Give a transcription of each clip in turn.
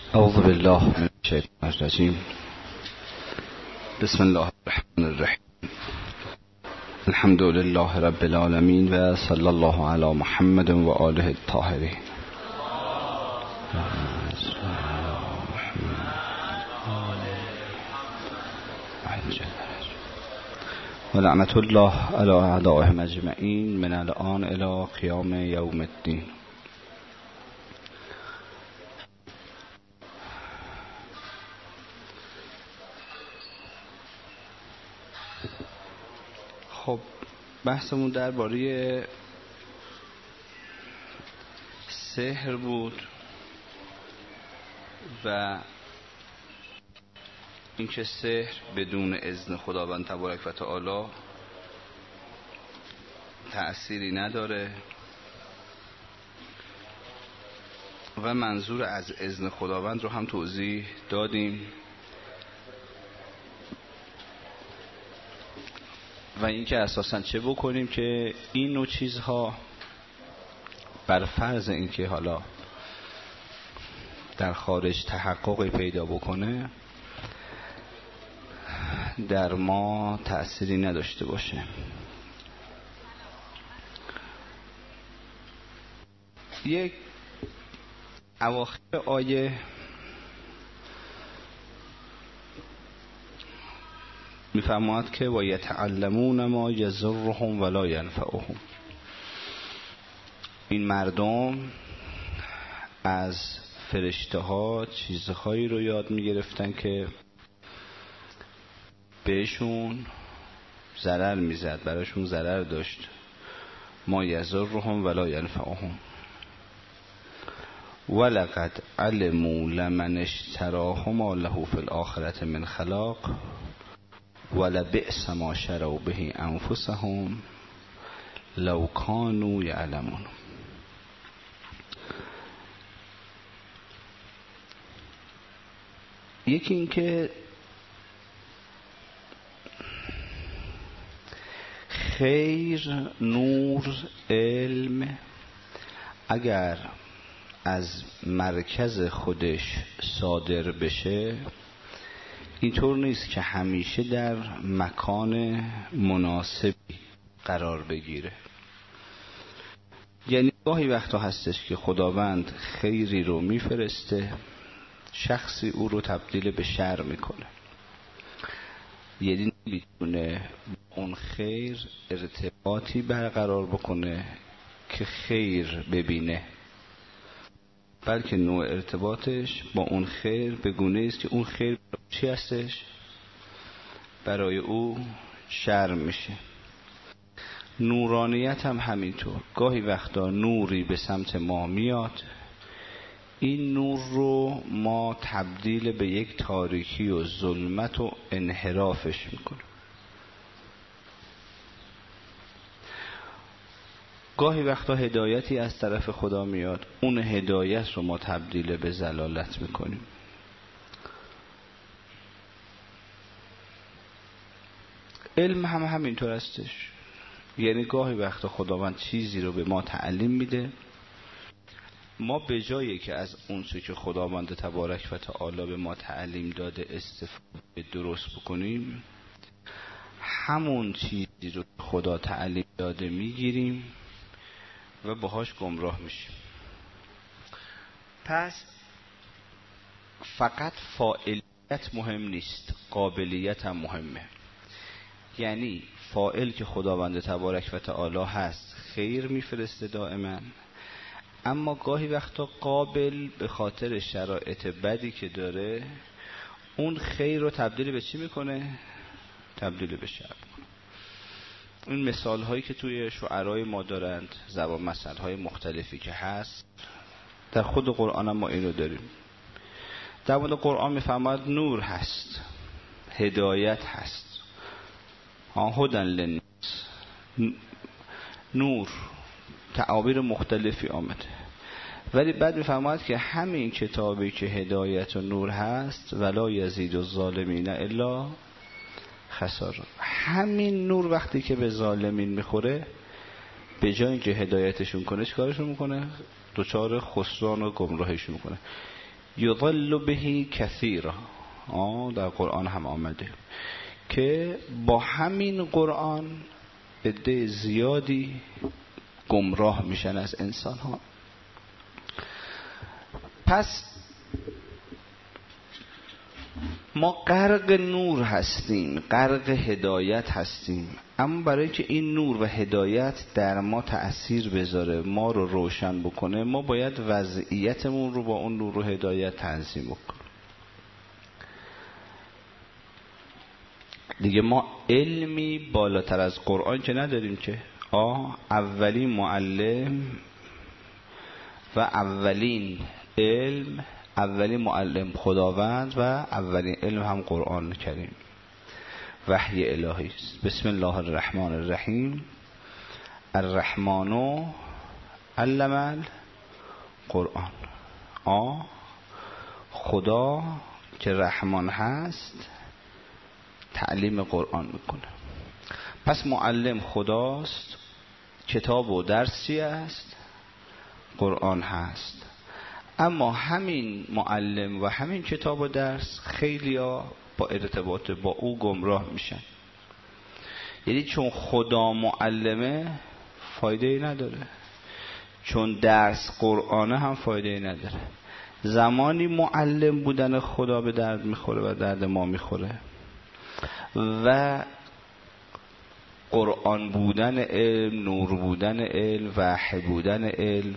اعوذ بالله من الشیطان الرجیم. بسم الله الرحمن الرحیم. الحمد لله رب العالمین و صلی الله علی محمد و آله الطاهرین. و لعنت الله علی اعدائهم اجمعین من الان الی قیام یوم الدین. خب بحثمون درباره سحر بود و اینکه سحر بدون اذن خداوند تبارک و تعالی تأثیری نداره و منظور از اذن خداوند رو هم توضیح دادیم و اینکه اساساً چه بکنیم که این نوع چیزها بر فرض اینکه حالا در خارج تحققی پیدا بکنه در ما تأثیری نداشته باشه. یک اواخر آیه میفرماید که و یتعلمون ما یضرهم ولا ینفعهم. این مردم از فرشته ها چیزهایی رو یاد میگرفتن که بهشون ضرر میزد، براشون ضرر داشت. ما یضرهم ولا ینفعهم ولقد علموا لمن اشتراه ما له فی الآخرة من خلاق ولبئس ما شروا به انفسهم لو كانوا یعلمون. یکی این که خیر، نور، علم اگر از مرکز خودش صادر بشه اینطور نیست که همیشه در مکان مناسبی قرار بگیره. یعنی گاهی وقتا هستش که خداوند خیری رو میفرسته، شخصی او رو تبدیل به شر میکنه، یعنی نمیتونه اون خیر ارتباطی برقرار بکنه که خیر ببینه، بلکه نوع ارتباطش با اون خیر به گونه است که اون خیر چی هستش؟ برای او شر میشه. نورانیت هم همینطور. گاهی وقتا نوری به سمت ما میاد، این نور رو ما تبدیل به یک تاریکی و ظلمت و انحرافش میکنه. گاهی وقتا هدایتی از طرف خدا میاد، اون هدایت رو ما تبدیل به ضلالت میکنیم. علم هم همینطور هستش. یعنی گاهی وقتا خداوند چیزی رو به ما تعلیم میده، ما به جایی که از اون چیزی که خداوند تبارک و تعالی به ما تعلیم داده استفاده درست بکنیم، همون چیزی رو خدا تعلیم داده میگیریم و باهاش گمراه میشیم. پس فقط فاعلیت مهم نیست، قابلیت هم مهمه. یعنی فاعل که خداوند تبارک و تعالی هست خیر میفرسته دائما، اما گاهی وقتا قابل به خاطر شرایط بدی که داره اون خیر رو تبدیل به چی میکنه؟ تبدیل به شر میکنه. این مثال هایی که توی شعرهای ما دارند، زبان مثل های مختلفی که هست، در خود قرآن هم ما اینو داریم. در مورد قرآن میفرماید نور هست، هدایت هست، هدن للناس، نور، تعابیر مختلفی آمده. ولی بعد میفرماید که همین کتابی که هدایت و نور هست ولا یزید الظالمین الا خسارا، همین نور وقتی که به ظالمین میخوره به جای اینکه هدایتشون کنه چیکارشون میکنه؟ دوچار خسران و گمراهیشون میکنه. یضل به کثیرا، در قرآن هم آمده که با همین قرآن عده زیادی گمراه میشن از انسان ها. پس ما غرق نور هستیم، غرق هدایت هستیم، اما برای که این نور و هدایت در ما تأثیر بذاره، ما رو روشن بکنه، ما باید وضعیتمون رو با اون نور و هدایت تنظیم بکنیم. دیگه ما علمی بالاتر از قرآن که نداریم که اولین معلم و اولین علم، اولین معلم خداوند و اولین علم هم قرآن کریم، وحی الهی است. بسم الله الرحمن الرحیم. الرحمن علم القرآن. خدا که رحمان هست تعلیم قرآن میکنه. پس معلم خداست، کتاب و درسی است، قرآن هست. اما همین معلم و همین کتاب و درس خیلی ها با ارتباط با او گمراه میشن. یعنی چون خدا معلمه فایده ای نداره، چون درس قرآنه هم فایده ای نداره. زمانی معلم بودن خدا به درد میخوره و درد ما میخوره و قرآن بودن علم، نور بودن علم، وحی بودن علم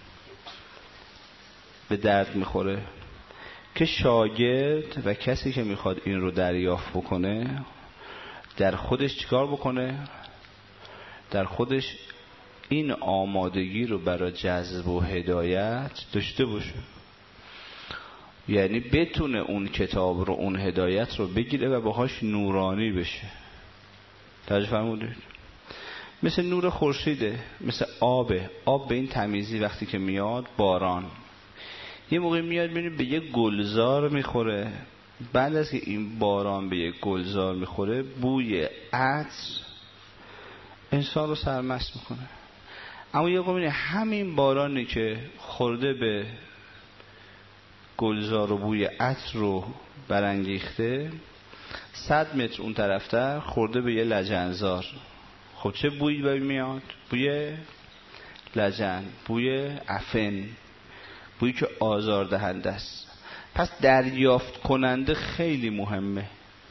به درد میخوره که شاگرد و کسی که میخواد این رو دریافت بکنه در خودش چیکار بکنه؟ در خودش این آمادگی رو برای جذب و هدایت داشته باشه، یعنی بتونه اون کتاب رو، اون هدایت رو بگیره و باهاش نورانی بشه. توجه فرمودید؟ مثل نور خورشیده، مثل آبه. آب به این تمیزی وقتی که میاد، باران یه موقع میاد میبینید به یه گلزار میخوره، بعد از که این باران به یه گلزار میخوره بوی عطر انسان رو سرمست میکنه. اما یه موقع میبینید همین بارانی که خورده به گلزار و بوی عطر رو برانگیخته 100 متر اون طرفتر خورده به یه لجنزار. خب چه بویی میاد؟ بوی لجن، بوی عفن، بویی که آزاردهنده است. پس دریافت کننده خیلی مهمه.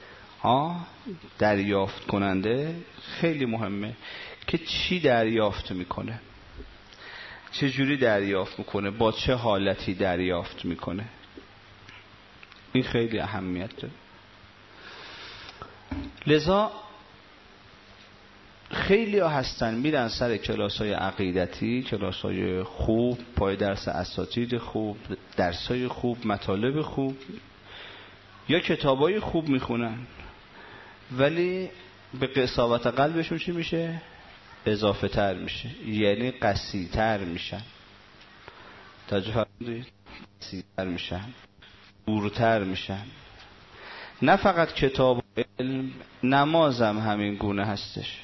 دریافت کننده خیلی مهمه که چی دریافت میکنه، چه جوری دریافت میکنه، با چه حالتی دریافت میکنه. این خیلی اهمیت داره. لذا خیلی ها هستن میرن سر کلاسای عقیدتی، کلاسای خوب، پای درس اساتید خوب، درسای خوب، مطالب خوب یا کتابای خوب میخونن، ولی به قساوت قلبشون چی میشه؟ اضافه تر میشه، یعنی قسی تر میشن. توجه فرمودید؟ قسی تر میشن، دورتر میشن. نه فقط کتاب و علم، نمازم همین گونه هستش،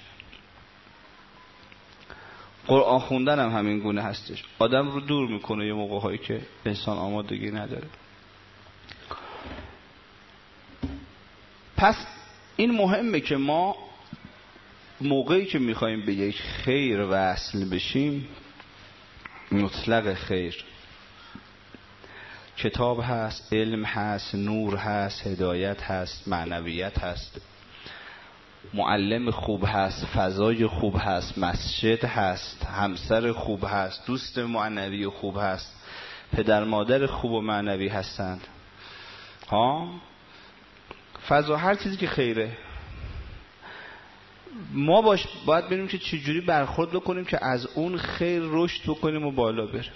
قرآن خوندن هم همین گونه هستش. آدم رو دور میکنه یه موقع هایی که انسان آمادگی نداره. پس این مهمه که ما موقعی که میخوایم به یک خیر وصل بشیم، مطلق خیر، کتاب هست، علم هست، نور هست، هدایت هست، معنویت هست، معلم خوب هست، فضای خوب هست، مسجد هست، همسر خوب هست، دوست معنوی خوب هست، پدر مادر خوب و معنوی هستند، فضا، هر چیزی که خیره. ما باید ببینیم که چجوری برخورد بکنیم که از اون خیر رشد بکنیم و بالا بریم.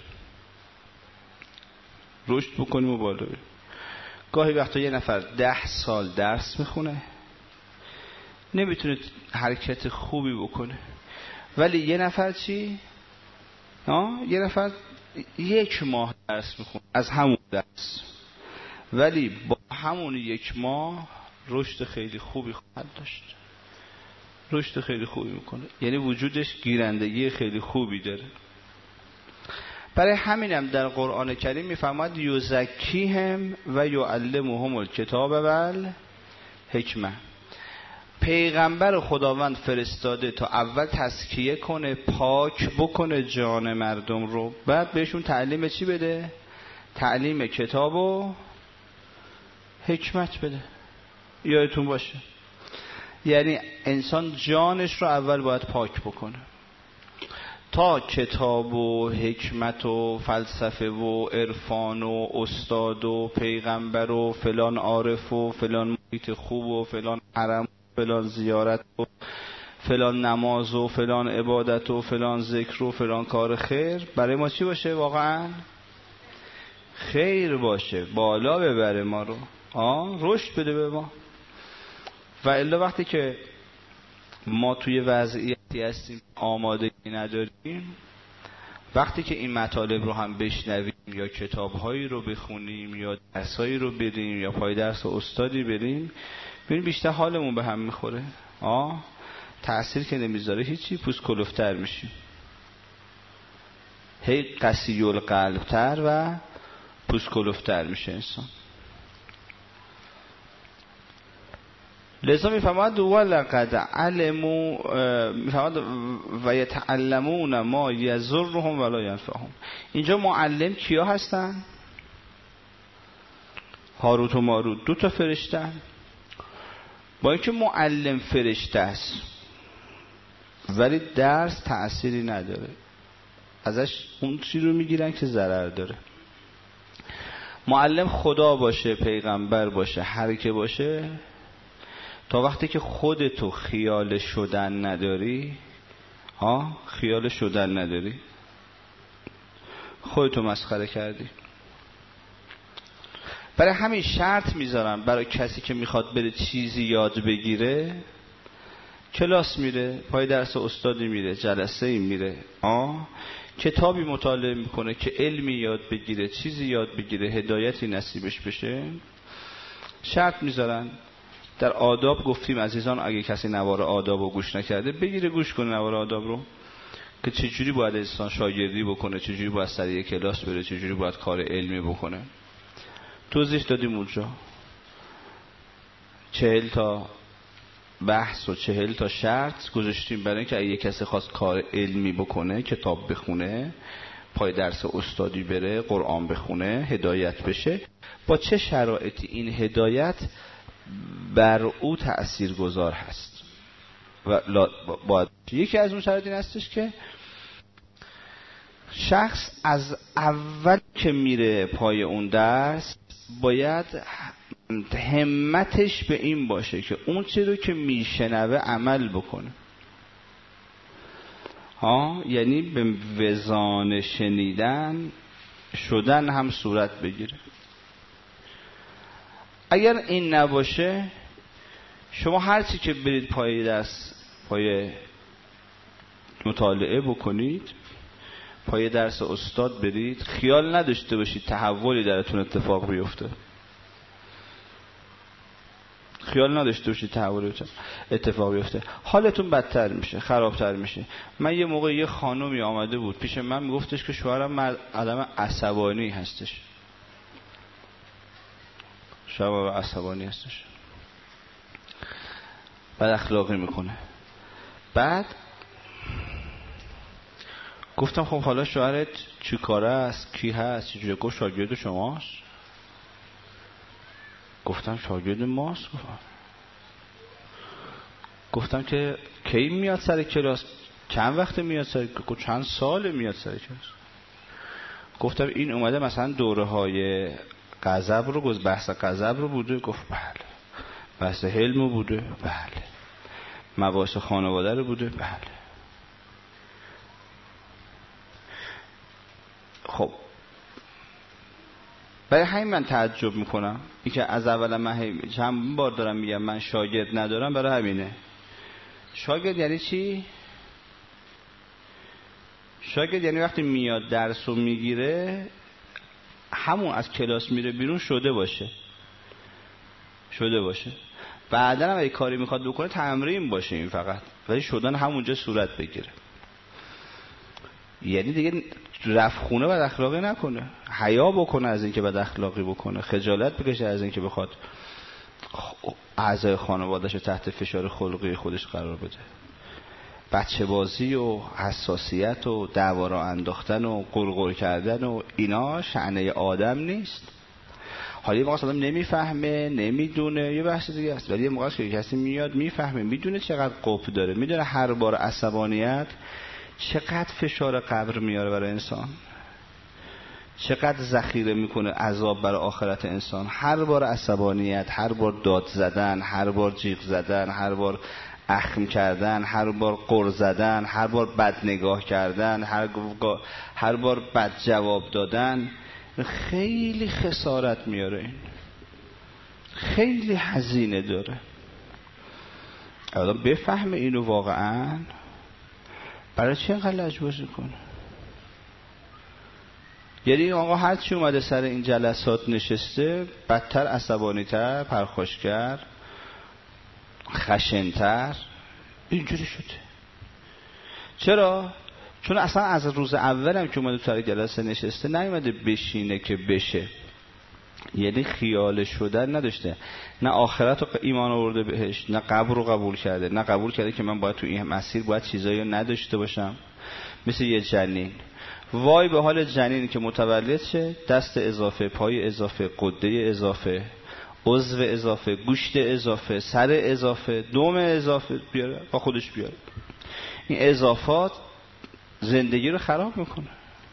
رشد بکنیم و بالا بریم. گاهی وقتا یه نفر 10 سال درس میخونه، نمیتونه حرکت خوبی بکنه، ولی یه نفر چی؟ یه نفر 1 ماه درس میخونه از همون درس، ولی با همون 1 ماه رشد خیلی خوبی خواهد داشت. رشد خیلی خوبی میکنه، یعنی وجودش گیرندگی خیلی خوبی داره. برای همینم در قرآن کریم میفرماد یزکیهم و یعلمهم الکتاب و الحکمه. پیغمبر خداوند فرستاده تا اول تزکیه کنه، پاک بکنه جان مردم رو، بعد بهشون تعلیم چی بده؟ تعلیم کتاب و حکمت بده. یادتون باشه یعنی انسان جانش رو اول باید پاک بکنه تا کتاب و حکمت و فلسفه و عرفان و استاد و پیغمبر و فلان عارف و فلان محیط خوب و فلان حرم و فلان زیارت و فلان نماز و فلان عبادت و فلان ذکر و فلان کار خیر برای ما چی باشه؟ واقعا خیر باشه، بالا ببره ما رو، رشد بده به ما. و الا وقتی که ما توی وضعیتی هستیم آمادگی نداریم، وقتی که این مطالب رو هم بشنویم یا کتاب‌هایی رو بخونیم یا درسایی رو بریم یا پای درس استادی بریم، ببین بیشتر حالمون به هم میخوره، تأثیر که نمیذاره هیچی، پوست کلفتر میشیم، هی قسی القلبتر و پوست کلفتر میشه انسان. لذا میفهمد ولقد علموا، میفهمد و یتعلمون ما یضرهم ولا ینفعهم. اینجا معلم کیا هستن؟ هاروت و ماروت، 2 فرشته. با اینکه معلم فرشته است ولی درس تأثیری نداره، ازش اون چیزی رو میگیرن که ضرر داره. معلم خدا باشه، پیغمبر باشه، هر کی باشه، تا وقتی که خودتو خیال شدن نداری، خیال شدن نداری، خودتو مسخره کردی. برای همین شرط میذارم برای کسی که میخواد بره چیزی یاد بگیره، کلاس میره، پای درس استادی میره، جلسه ای میره، کتابی مطالعه میکنه که علمی یاد بگیره، چیزی یاد بگیره، هدایتی نصیبش بشه، شرط میذارن. در آداب گفتیم عزیزان اگه کسی نوار آداب رو گوش نکرده بگیره گوش کنه نوار آداب رو، که چجوری باید انسان شاگردی بکنه، چجوری باید سریع کلاس بره، چجوری باید کار علمی بکنه. توضیح دادیم اونجا 40 تا بحث و 40 تا شرط گذاشتیم برای اینکه اگه کسی خواست کار علمی بکنه، کتاب بخونه، پای درس استادی بره، قرآن بخونه، هدایت بشه، با چه شرایطی این هدایت بر او تأثیر گذار هست. و باید یکی از اون شرایط این هستش که شخص از اول که میره پای اون درس باید همتش به این باشه که اون چیزی رو که میشنوه عمل بکنه. یعنی به وزان شنیدن شدن هم صورت بگیره. اگر این نباشه شما هرچی که برید پای درس، پای مطالعه بکنید، پای درس استاد برید، خیال نداشته باشید تحولی درتون اتفاق بیفته، خیال نداشته باشید تحولی اتفاق بیفته، حالتون بدتر میشه، خرابتر میشه. من یه موقع یه خانومی آمده بود پیش من میگفتش که شوهرم آدم عصبانی هستش، شوهر عصبانی هستش، بد اخلاقی میکنه. بعد گفتم خب حالا شوهرت چی کاره است، کی هست، چجوری؟ گفت شاگرد شماست. گفتم شاگرد ماست؟ گفتم که کی میاد سر کلاس، چند وقت میاد سر کلاس، چند سال میاد سر کلاس. گفتم این اومده مثلا دوره های غضب رو، بحث غضب رو بوده؟ گفت بله. بحث حلم بوده؟ بله. مباحث خانواده رو بوده؟ بله. خب برای همین من تعجب میکنم این که از اول من چند بار دارم میگم من شاگرد ندارم، برای همینه. شاگرد یعنی چی؟ شاگرد یعنی وقتی میاد درس رو میگیره همون از کلاس میره بیرون شده باشه. بعدا هم اگه کاری میخواد بکنه تمرین باشه این فقط، ولی شدن همونجا صورت بگیره. یعنی دیگه رفت خونه بد اخلاقی نکنه، حیا بکنه از اینکه بد اخلاقی بکنه، خجالت بکشه از اینکه بخواد اعضای خانواده‌شو تحت فشار خلقی خودش قرار بده. بچه بازی و حساسیت و دعوا را انداختن و قرقر کردن و اینا شأن آدم نیست. حالا یه موقع آدم نمیفهمه، نمیدونه، یه بحث دیگه است. ولی یه موقع که کسی میاد میفهمه، میدونه چقدر قپ داره، میدونه هر بار عصبانیت چقدر فشار قبر میاره برای انسان، چقدر ذخیره میکنه عذاب برای آخرت انسان. هر بار عصبانیت، هر بار داد زدن، هر بار جیغ زدن، هر بار اخم کردن، هر بار قر زدن، هر بار بد نگاه کردن، هر بار بد جواب دادن، خیلی خسارت میاره. این خیلی هزینه داره. آدم بفهمه اینو واقعا، برای چه اینقدر لجباز میکنه؟ یعنی آقا هر چی اومده سر این جلسات نشسته بدتر، عصبانی‌تر، پرخاشگر، خشن‌تر اینجوری شده. چرا؟ چون اصلا از روز اول هم که اومده سر جلسه نشسته نیومده بشینه که بشه. یعنی خیال شدن نداشته، نه آخرت رو ایمان آورده بهش، نه قبر رو قبول کرده، نه قبول کرده که من باید تو این مسیر باید چیزایی رو نداشته باشم. مثل یه جنین، وای به حال جنین که متولد شه، دست اضافه، پای اضافه، قده اضافه، عضو اضافه، گوشت اضافه، سر اضافه، دم اضافه بیاره با خودش بیاره. این اضافات زندگی رو خراب میکنه.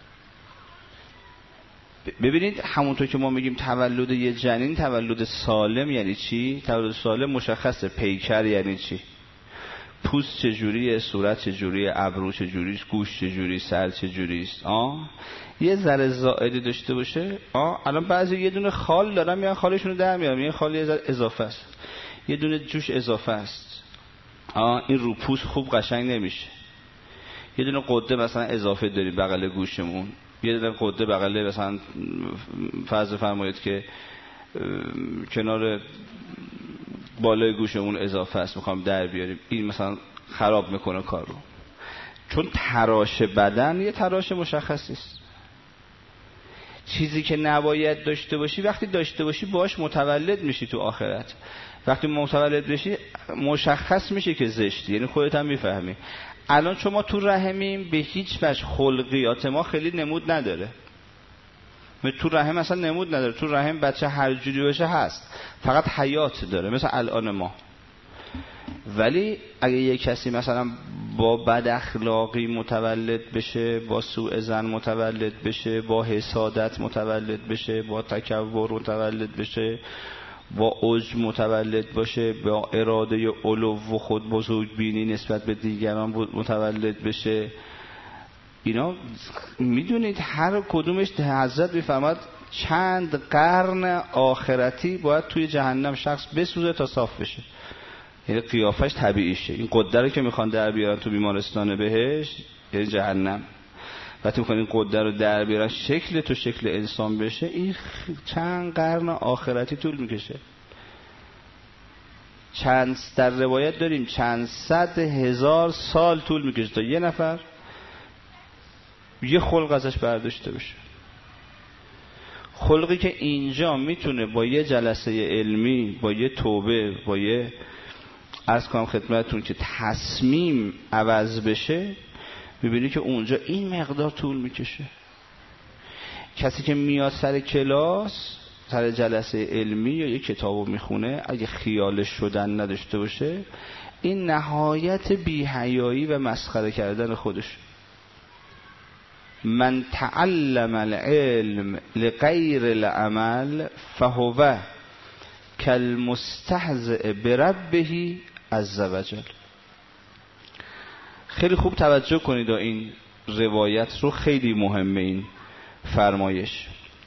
ببینید همونطور که ما میگیم تولد یه جنین تولد سالم یعنی چی؟ تولد سالم مشخصه. پیکر یعنی چی؟ پوست چجوریه، صورت چجوریه، ابرو چجوریه، گوش چجوریه، سر چجوریه است. یه ذره زائدی داشته باشه. الان بعضی یه دونه خال دارن میان خالشون رو در میارن، یه خال یه ذره اضافه است، یه دونه جوش اضافه است. این رو پوست خوب قشنگ نمیشه. یه دونه قده مثلا اضافه داریم بغل گوشمون، یه دونه قده بغل مثلا فرض فرمایید که کنار بالای گوشمون اضافه است، میخوام در بیاریم، این مثلا خراب میکنه کار رو. چون تراش بدن یه تراش مشخصی است. چیزی که نباید داشته باشی وقتی داشته باشی باش متولد میشی تو آخرت. وقتی متولد بشی مشخص میشه که زشتی، یعنی خودت هم میفهمی. الان چون ما تو رحمیم به هیچ وجه خلقیات ما خیلی نمود نداره. تو رحم اصلا نمود نداره. تو رحم بچه هر جوری بشه هست، فقط حیات داره مثل الان ما. ولی اگه یه کسی مثلا با بد اخلاقی متولد بشه، با سوء ظن متولد بشه، با حسادت متولد بشه، با تکبر متولد بشه، با عجب متولد باشه، با اراده علو و خود بزرگ بینی نسبت به دیگران متولد بشه، اینا میدونید هر کدومش حضرت میفرماد چند قرن آخرتی باید توی جهنم شخص بسوزه تا صاف بشه. یعنی قیافش طبیعیشه. این قده رو که میخوان در بیارن تو بیمارستان بهشت یعنی جهنم، وقتی میخوان این قده رو در بیارن شکل تو شکل انسان بشه، این چند قرن آخرتی طول میکشه. چند در روایت داریم چند صد هزار سال طول میکشه تا یه نفر یه خلق ازش برداشته بشه. خلقی که اینجا میتونه با یه جلسه علمی، با یه توبه، با یه عرض کنم خدمتتون که تصمیم عوض بشه، میبینی که اونجا این مقدار طول میکشه. کسی که میاد سر کلاس، سر جلسه علمی یا یه کتابو میخونه، اگه خیال شدن نداشته باشه، این نهایت بی‌حیایی و مسخره کردن خودش. من تعلم العلم لغیر العمل فهو کالمستهزئ بربه عز وجل. خیلی خوب توجه کنید این روایت رو، خیلی مهمه این فرمایش.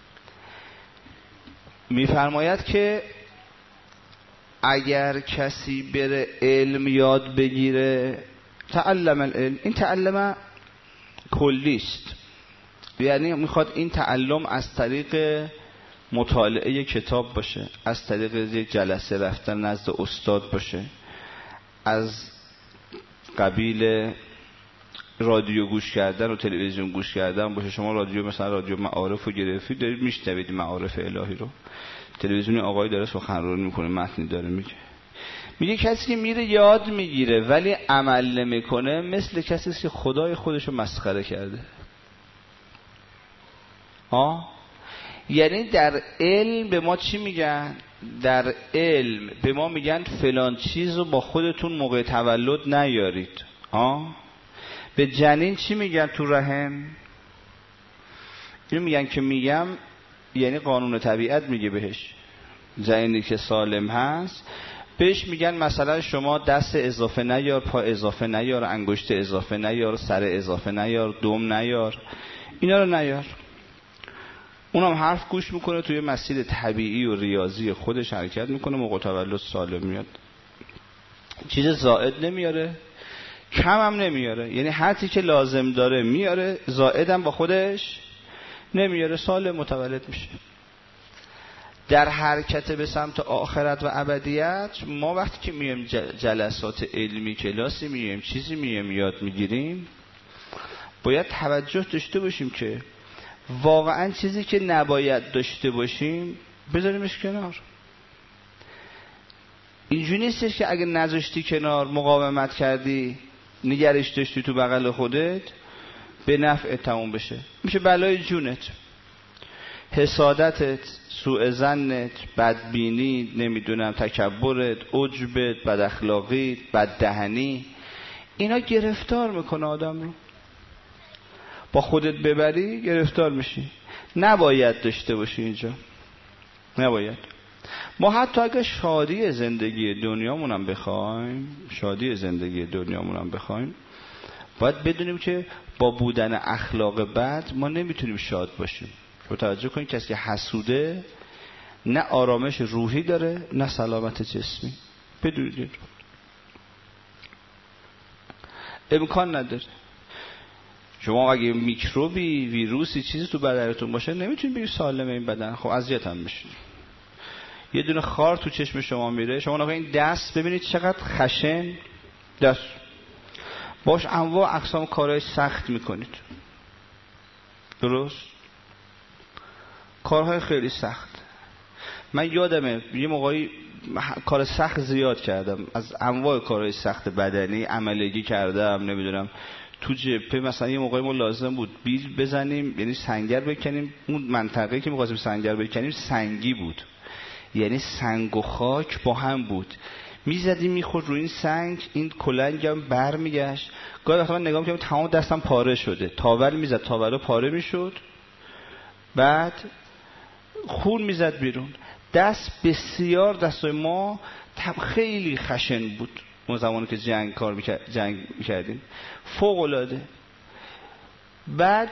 میفرماید که اگر کسی بره علم یاد بگیره، تعلم العلم، این تعلم کلیست، یعنی میخواد این تعلم از طریق مطالعه کتاب باشه، از طریق یک جلسه رفتن نزد استاد باشه، از قبیل رادیو گوش کردن و تلویزیون گوش کردن باشه. شما رادیو مثلا رادیو معارف رو گرفتید، دارید میشنوید معارف الهی رو. تلویزیون آقای داره سخنرانی میکنه، متنی داره میگه کسی که میره یاد میگیره ولی عمل نمیکنه مثل کسی است که خدای خودشو مسخره کرده. یعنی در علم به ما چی میگن؟ در علم به ما میگن فلان چیز رو با خودتون موقع تولد نیارید. به جنین چی میگن تو رحم؟ اینو میگن که میگم یعنی قانون طبیعت میگه بهش، جنینی که سالم هست بهش میگن مثلا شما دست اضافه نیار، پا اضافه نیار، انگشت اضافه نیار، سر اضافه نیار، دم نیار، اینا رو نیار. اونم حرف گوش میکنه، توی مسیر طبیعی و ریاضی خودش حرکت میکنه، موقع تولد سالم میاد. چیز زائد نمیاره، کم هم نمیاره، یعنی هر چی که لازم داره میاره، زائدم با خودش نمیاره، سالم متولد میشه. در حرکت به سمت آخرت و ابدیت ما وقتی که میایم جلسات علمی کلاسی میایم چیزی میایم یاد میگیریم، باید توجه داشته باشیم که واقعا چیزی که نباید داشته باشیم بذاریمش کنار. اینجوری نیستش که اگه نذاشتی کنار، مقاومت کردی، نگرش داشتی تو بغل خودت، به نفع تموم بشه، میشه بلای جونت. حسادتت، سوء ظنت، بدبینی، نمیدونم تکبرت، عجبت، بد اخلاقی، بد دهنی، اینا گرفتار میکنه آدم رو. با خودت ببری گرفتار میشی. نباید داشته باشی اینجا، نباید. ما حتی اگه شادی زندگی دنیامونم بخوایم، باید بدونیم که با بودن اخلاق بد ما نمیتونیم شاد باشیم. توجه کنید کسی که حسوده نه آرامش روحی داره نه سلامت جسمی. بدونید امکان نداره. شما اگه میکروبی، ویروسی، چیزی تو بدنتون باشه نمیتونید بگید سالمه این بدن. خب اذیت هم میشید. یه دونه خار تو چشم شما میره، شما نگاه این دست ببینید چقدر خشن دست، باش انواع اقسام کارهای سخت میکنید. درست؟ کارهای خیلی سخت. من یادمه یه موقعی کار سخت زیاد کردم، از انواع کارهای سخت بدنی عملگی کردم، نمیدونم تو جبهه مثلا یه موقعی ما لازم بود بیل بزنیم، یعنی سنگر بکنیم. اون منطقه که می‌خواستیم سنگر بکنیم سنگی بود، یعنی سنگ و خاک با هم بود. میزدیم میخورد روی این سنگ، این کلنگم بر میگشت. گاهی وقتا من نگاه می‌کردم تمام دستم پاره شده، تاول میزد، تاولا پاره میشد، بعد خون میزد بیرون. دست بسیار دستای ما خیلی خشن بود اون زمانی که جنگ میکردیم، فوق العاده. بعد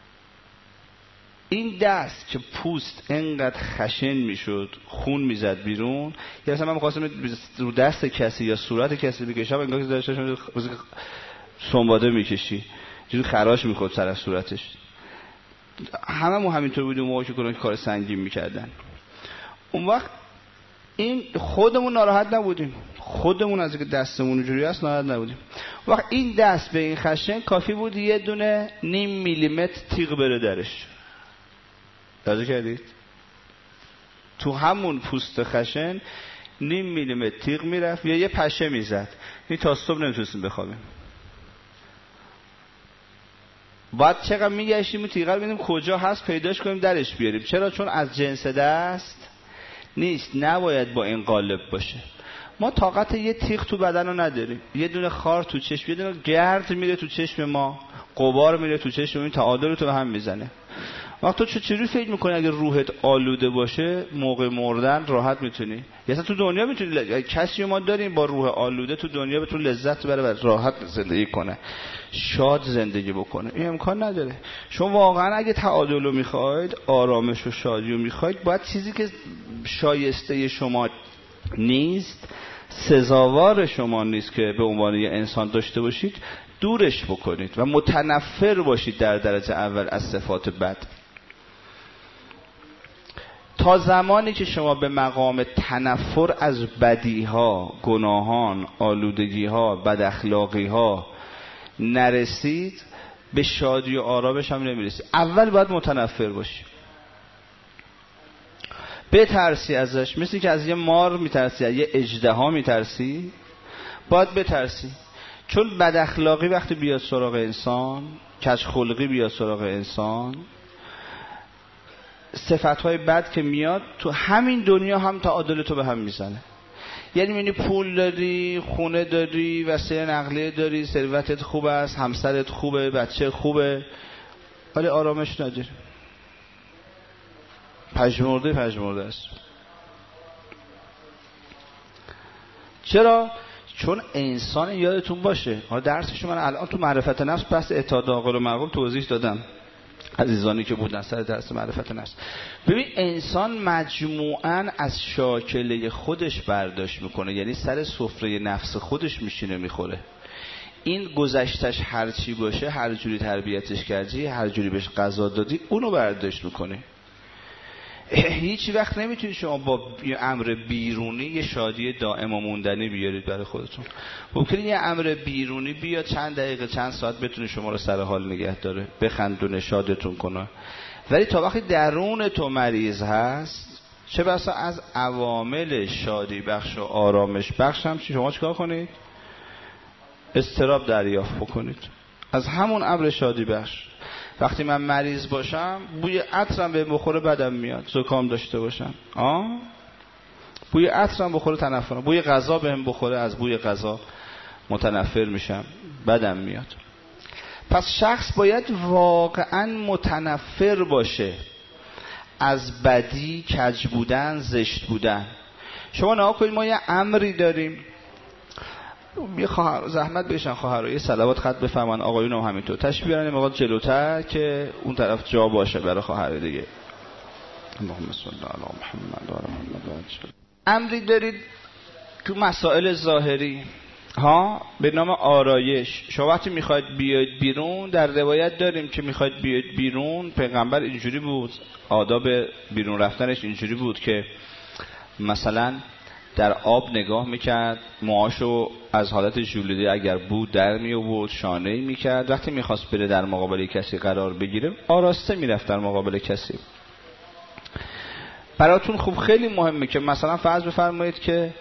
این دست که پوست انقدر خشن میشد، خون میزد بیرون، یا مثلا من می‌خواستم رو دست کسی یا صورت کسی بکشم، انگار که داشتم سنباده میکشی، جوری خراش میخورد سر صورتش. هممون همینطور بودیم موقعی که کار سنگین میکردن. اون وقت این خودمون ناراحت نبودیم، خودمون از اینکه دستمون اونجوری است ناراحت نبودیم. اون وقت این دست به این خشن کافی بود یه دونه 0.5 میلیمتر تیغ بره درش. توجه کردید؟ تو همون پوست خشن 0.5 میلیمتر تیغ میرفت یا یه پشه میزد، این تا صبح نمیتونستیم بخوابیم. بعد چقدر میگشتیم تیغه رو ببینیم کجا هست، پیداش کنیم درش بیاریم. چرا؟ چون از جنس دست نیست، نباید با این قالب باشه. ما طاقت یه تیغ تو بدن رو نداریم. یه دونه خار تو چشم، یه دونه گرد میره تو چشم ما، غبار میره تو چشم، این تعادل رو تو به هم میزنه. وقت تو چجوری فکر میکنی اگه روحت آلوده باشه موقع مردن راحت میتونی؟ یا اصلا تو دنیا میتونی؟ کسی ما داریم با روح آلوده تو دنیا بتونه لذت بره و راحت زندگی کنه، شاد زندگی بکنه؟ این امکان نداره. شما واقعا اگه تعادل رو میخواید، آرامش و شادی رو میخواید، باید چیزی که شایسته شما نیست، سزاوار شما نیست که به عنوان یه انسان داشته باشید، دورش بکنید و متنفر باشید در درجه اول از صفات بد. تا زمانی که شما به مقام تنفر از بدیها، گناهان، آلودگیها، بد اخلاقیها نرسید به شادی و آرامش هم نمیرسی. اول باید متنفر باشی، بترسی ازش، مثل که از یه مار میترسی، از یه اژدها میترسی، باید بترسی. چون بد اخلاقی وقتی بیاد سراغ انسان، کج خلقی بیاد سراغ انسان، صفتهای بد که میاد تو همین دنیا هم تعادل تو به هم میزنه. یعنی پول داری، خونه داری، وسیله نقلیه داری، ثروتت خوب است، همسرت خوبه، بچه خوبه، ولی آرامش نداری، پژمرده است. چرا؟ چون انسان، یادتون باشه درسشو من الان تو معرفت نفس پس اتحاد عاقل و معقول توضیح دادم، عزیزانی که بودن سر درس معرفت نفس. ببین انسان مجموعاً از شاکله خودش برداشت میکنه، یعنی سر سفره نفس خودش میشینه میخوره. این گذشتش هر چی باشه، هر جوری تربیتش کردی، هر جوری بهش غذا دادی، اونو برداشت میکنه. هیچ وقت نمیتونید شما با امر بیرونی یه شادی دائم و موندنی بیارید برای خودتون. ممکنه یه امر بیرونی بیاد چند دقیقه چند ساعت بتونه شما رو سر حال نگه داره، بخندونه، شادتون کنه، ولی تا وقتی درون تو مریض هست، چه بسا از عوامل شادی بخش و آرامش بخش هم شما چیکار کنید؟ اضطراب دریافت بکنید از همون امر شادی بخش. وقتی من مریض باشم، بوی عطرم به بخوره بدم میاد، زکام داشته باشم، بوی عطرم بخوره تنفرم، بوی غذا بهم بخوره از بوی غذا متنفر میشم، بدم میاد. پس شخص باید واقعا متنفر باشه از بدی، کج بودن، زشت بودن. شما نها کنید ما یه امری داریم، یه خواهر زحمت بکشن خواهرها یه صلوات خط بفرمان، آقایون هم همینطور تشریف بیارن این مقدار جلوتر که اون طرف جا باشه برای خواهر دیگه. اللهم صل علی محمد و علی محمد. امری دارید تو مسائل ظاهری به نام آرایش. شما وقتی میخواید بیاید بیرون، در روایت داریم که میخواید بیاید بیرون، پیغمبر اینجوری بود، آداب بیرون رفتنش اینجوری بود که مثلا در آب نگاه میکرد، موهاشو از حالت ژولیده اگر بود در میآورد، شانه‌ای میکرد. وقتی میخواست بره در مقابل کسی قرار بگیره، آراسته میرفت در مقابل کسی. براتون خوب خیلی مهمه که مثلا فرض بفرمایید که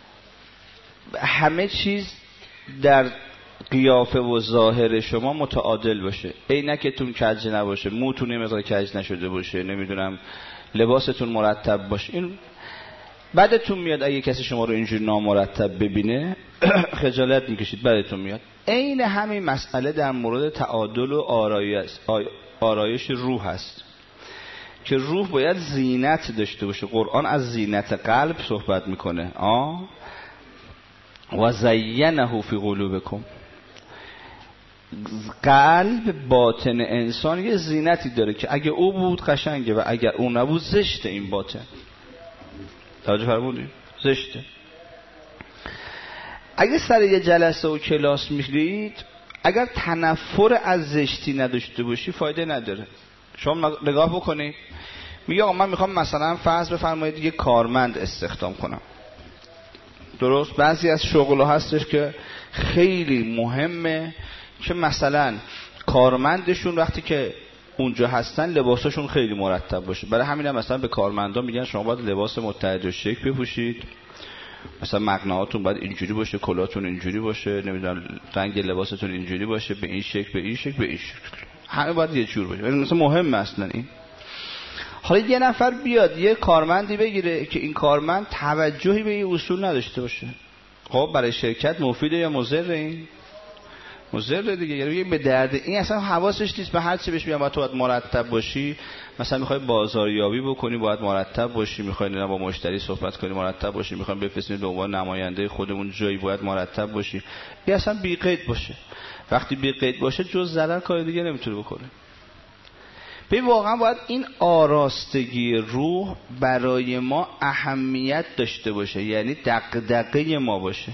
همه چیز در قیافه و ظاهر شما متعادل باشه، عینکتون کج نباشه، موتون مقدار کج نشده باشه، نمیدونم لباستون مرتب باشه. این بعدتون میاد اگه کسی شما رو اینجوری نامرتب ببینه خجالت میکشید، بعدتون میاد. عین همین مسئله در مورد تعادل و آرایش روح هست که روح باید زینت داشته باشه. قرآن از زینت قلب صحبت میکنه. و زینه فی قلوبکم. قلب، باطن انسان یه زینتی داره که اگه او بود قشنگه و اگر او نبود زشته. این باطن توجه فرمودید؟ زشته. اگه سر یه جلسه و کلاس میرید، اگر تنفر از زشتی نداشته باشی فایده نداره. شما نگاه بکنید، میگه آقا من میخوام مثلا فرض بفرمایید یه کارمند استخدام کنم. درست؟ بعضی از شغل‌ها هستش که خیلی مهمه که مثلا کارمندشون وقتی که اونجا هستن لباساشون خیلی مرتب باشه. برای همین هم مثلا به کارمندا میگن شما باید لباس متحد الشکل بپوشید، مثلا مقنعاتون باید اینجوری باشه، کلاتون اینجوری باشه، نمیدونم رنگ لباستون اینجوری باشه، به این شکل، به این شکل، به این شکل، همه باید یه جور باشه. مثلا مهم اصلا این. حالا یه نفر بیاد یه کارمندی بگیره که این کارمند توجهی به این اصول نداشته باشه، خب برای شرکت مفیده یا مضره؟ این مضره دیگه. یعنی به درد این اصلا حواسش نیست به هر چی بهش میگم باید تو باید مرتب باشی. مثلا میخوای بازاریابی بکنی باید مرتب باشی، میخوای نه با مشتری صحبت کنی مرتب باشی، میخوام بفرستیم به عنوان نماینده خودمون جایی باید مرتب باشی. این اصلا بی قید باشه. وقتی بی قید باشه جز ضرر کار دیگه نمیتونه بکنه. ببین واقعا باید این آراستگی روح برای ما اهمیت داشته باشه، یعنی دغدغه ما باشه.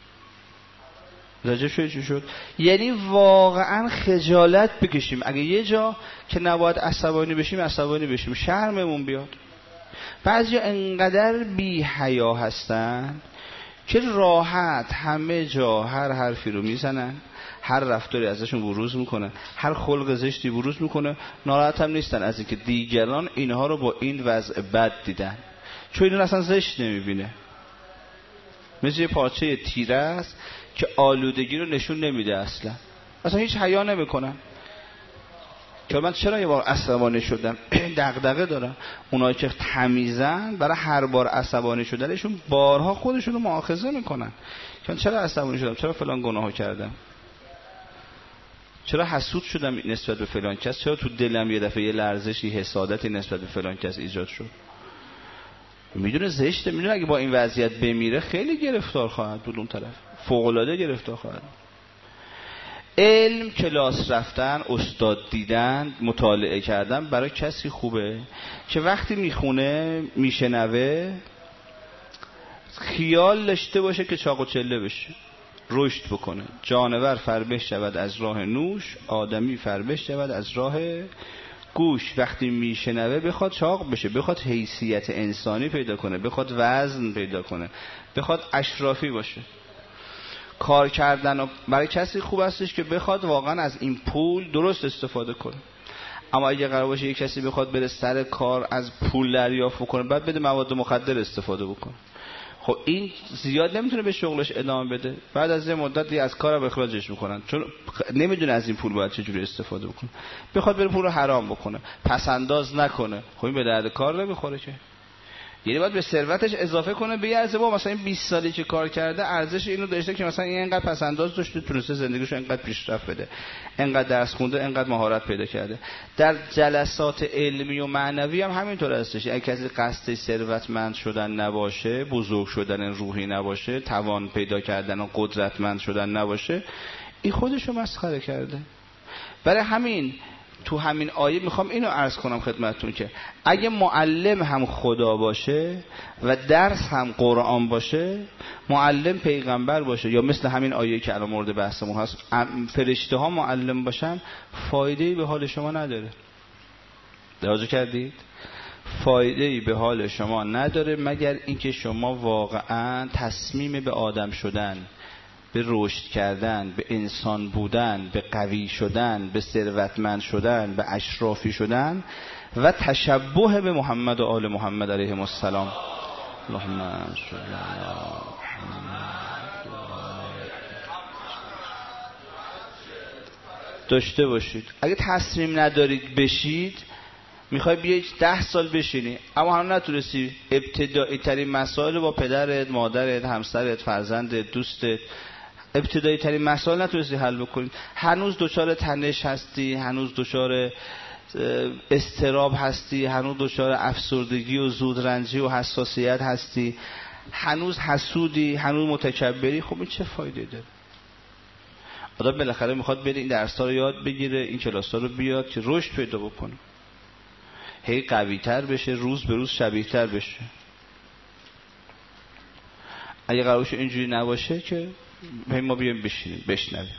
راجع شد چی شد؟ یعنی واقعا خجالت بکشیم اگه یه جا که نباید عصبانی بشیم عصبانی بشیم، شرممون بیاد. بعضیا انقدر بی حیا هستن که راحت همه جا هر حرفی رو میزنن، هر رفتاری ازشون بروز میکنن، هر خلق زشتی بروز میکنه، ناراحت هم نیستن از اینکه دیگران اینها رو با این وضع بد دیدن، چون این اصلا زشت نمیبینه. مثل یه پارچه تیره است که آلودگی رو نشون نمیده، اصلا هیچ حیا نمیکنن. که من چرا یه بار عصبانی شدم دغدغه دارم. اونایی که تمیزن برای هر بار عصبانی شدنشون بارها خودشون رو مؤاخذه میکنن که چرا عصبانی شدم، چرا فلان گناهو کردم، چرا حسود شدم نسبت به فلان کس، چرا تو دلم یه دفعه یه لرزشی حسادتی نسبت به فلان کس ایجاد شد. میدونه زشته، میدونه اگه با این وضعیت بمیره خیلی گرفتار خواهد بود، اون طرف فوق‌العاده گرفتار خواهد بود. علم، کلاس رفتن، استاد دیدن، مطالعه کردن برای کسی خوبه که وقتی میخونه میشنوه خیال داشته باشه که چاق و چله بشه، رشد بکنه. جانور فربه شود از راه نوش، آدمی فربه شود از راه گوش. وقتی میشنوه بخواد چاق بشه، بخواد حیثیت انسانی پیدا کنه، بخواد وزن پیدا کنه، بخواد اشرافی باشه. کار کردن برای کسی خوب هستش که بخواد واقعا از این پول درست استفاده کنه. اما اگه قرار باشه یک کسی بخواد بره سر کار از پول دریافت کنه بعد بده مواد مخدر استفاده بکنه، خب این زیاد نمیتونه به شغلش ادامه بده. بعد از یه مدتی از کارم اخراجش میکنن چون نمیدونه از این پول باید چجوری استفاده بکنه. بخواد بره پول رو حرام بکنه، پس انداز نکنه، خب این به درد کار نمیخوره که. یعنی باید به ثروتش اضافه کنه به ارزش. با مثلا این 20 سالی که کار کرده ارزش اینو داشته که مثلا این اینقدر پس انداز داشته، تونسته زندگیشو اینقدر پیشرفت بده، اینقدر درس خونده، اینقدر مهارت پیدا کرده. در جلسات علمی و معنوی هم همینطور هستش. اگه کسی قصد ثروتمند شدن نباشه، بزرگ شدن روحی نباشه، توان پیدا کردن و قدرتمند شدن نباشه، این خودشو مسخره کرده. برای همین تو همین آیه میخوام اینو عرض کنم خدمتتون که اگه معلم هم خدا باشه و درس هم قرآن باشه، معلم پیغمبر باشه، یا مثل همین آیه که الان مورد بحثمون هست فرشته ها معلم باشن، فایده‌ای به حال شما نداره. توجه کردید؟ فایده‌ای به حال شما نداره مگر اینکه شما واقعا تصمیم به آدم شدن، به رشد کردن، به انسان بودن، به قوی شدن، به ثروتمند شدن، به اشرافی شدن و تشبه به محمد و آل محمد علیهم السلام. اللهم صل علی داشته باشید. اگه تصمیم ندارید بشید، میخوای بیای 10 سال بشینی اما هم نتونستی ابتدایی ترین مسائل با پدرت، مادرت، همسرت، فرزندت، دوستت، ابتدایی ترین مسائل نتونستی حل بکنی، هنوز دچار تنش هستی، هنوز دچار اضطراب هستی، هنوز دچار افسردگی و زودرنجی و حساسیت هستی، هنوز حسودی، هنوز متکبری، خب این چه فایده داره؟ آدم بالاخره میخواد بره این درس‌ها رو یاد بگیره، این کلاس‌ها رو بیاد که رشد پیدا بکنه، هی قوی‌تر بشه، روز به روز شبیه‌تر بشه. اگه قرارش اینجوری نباشه که ما بیایم بشینیم بشنویم.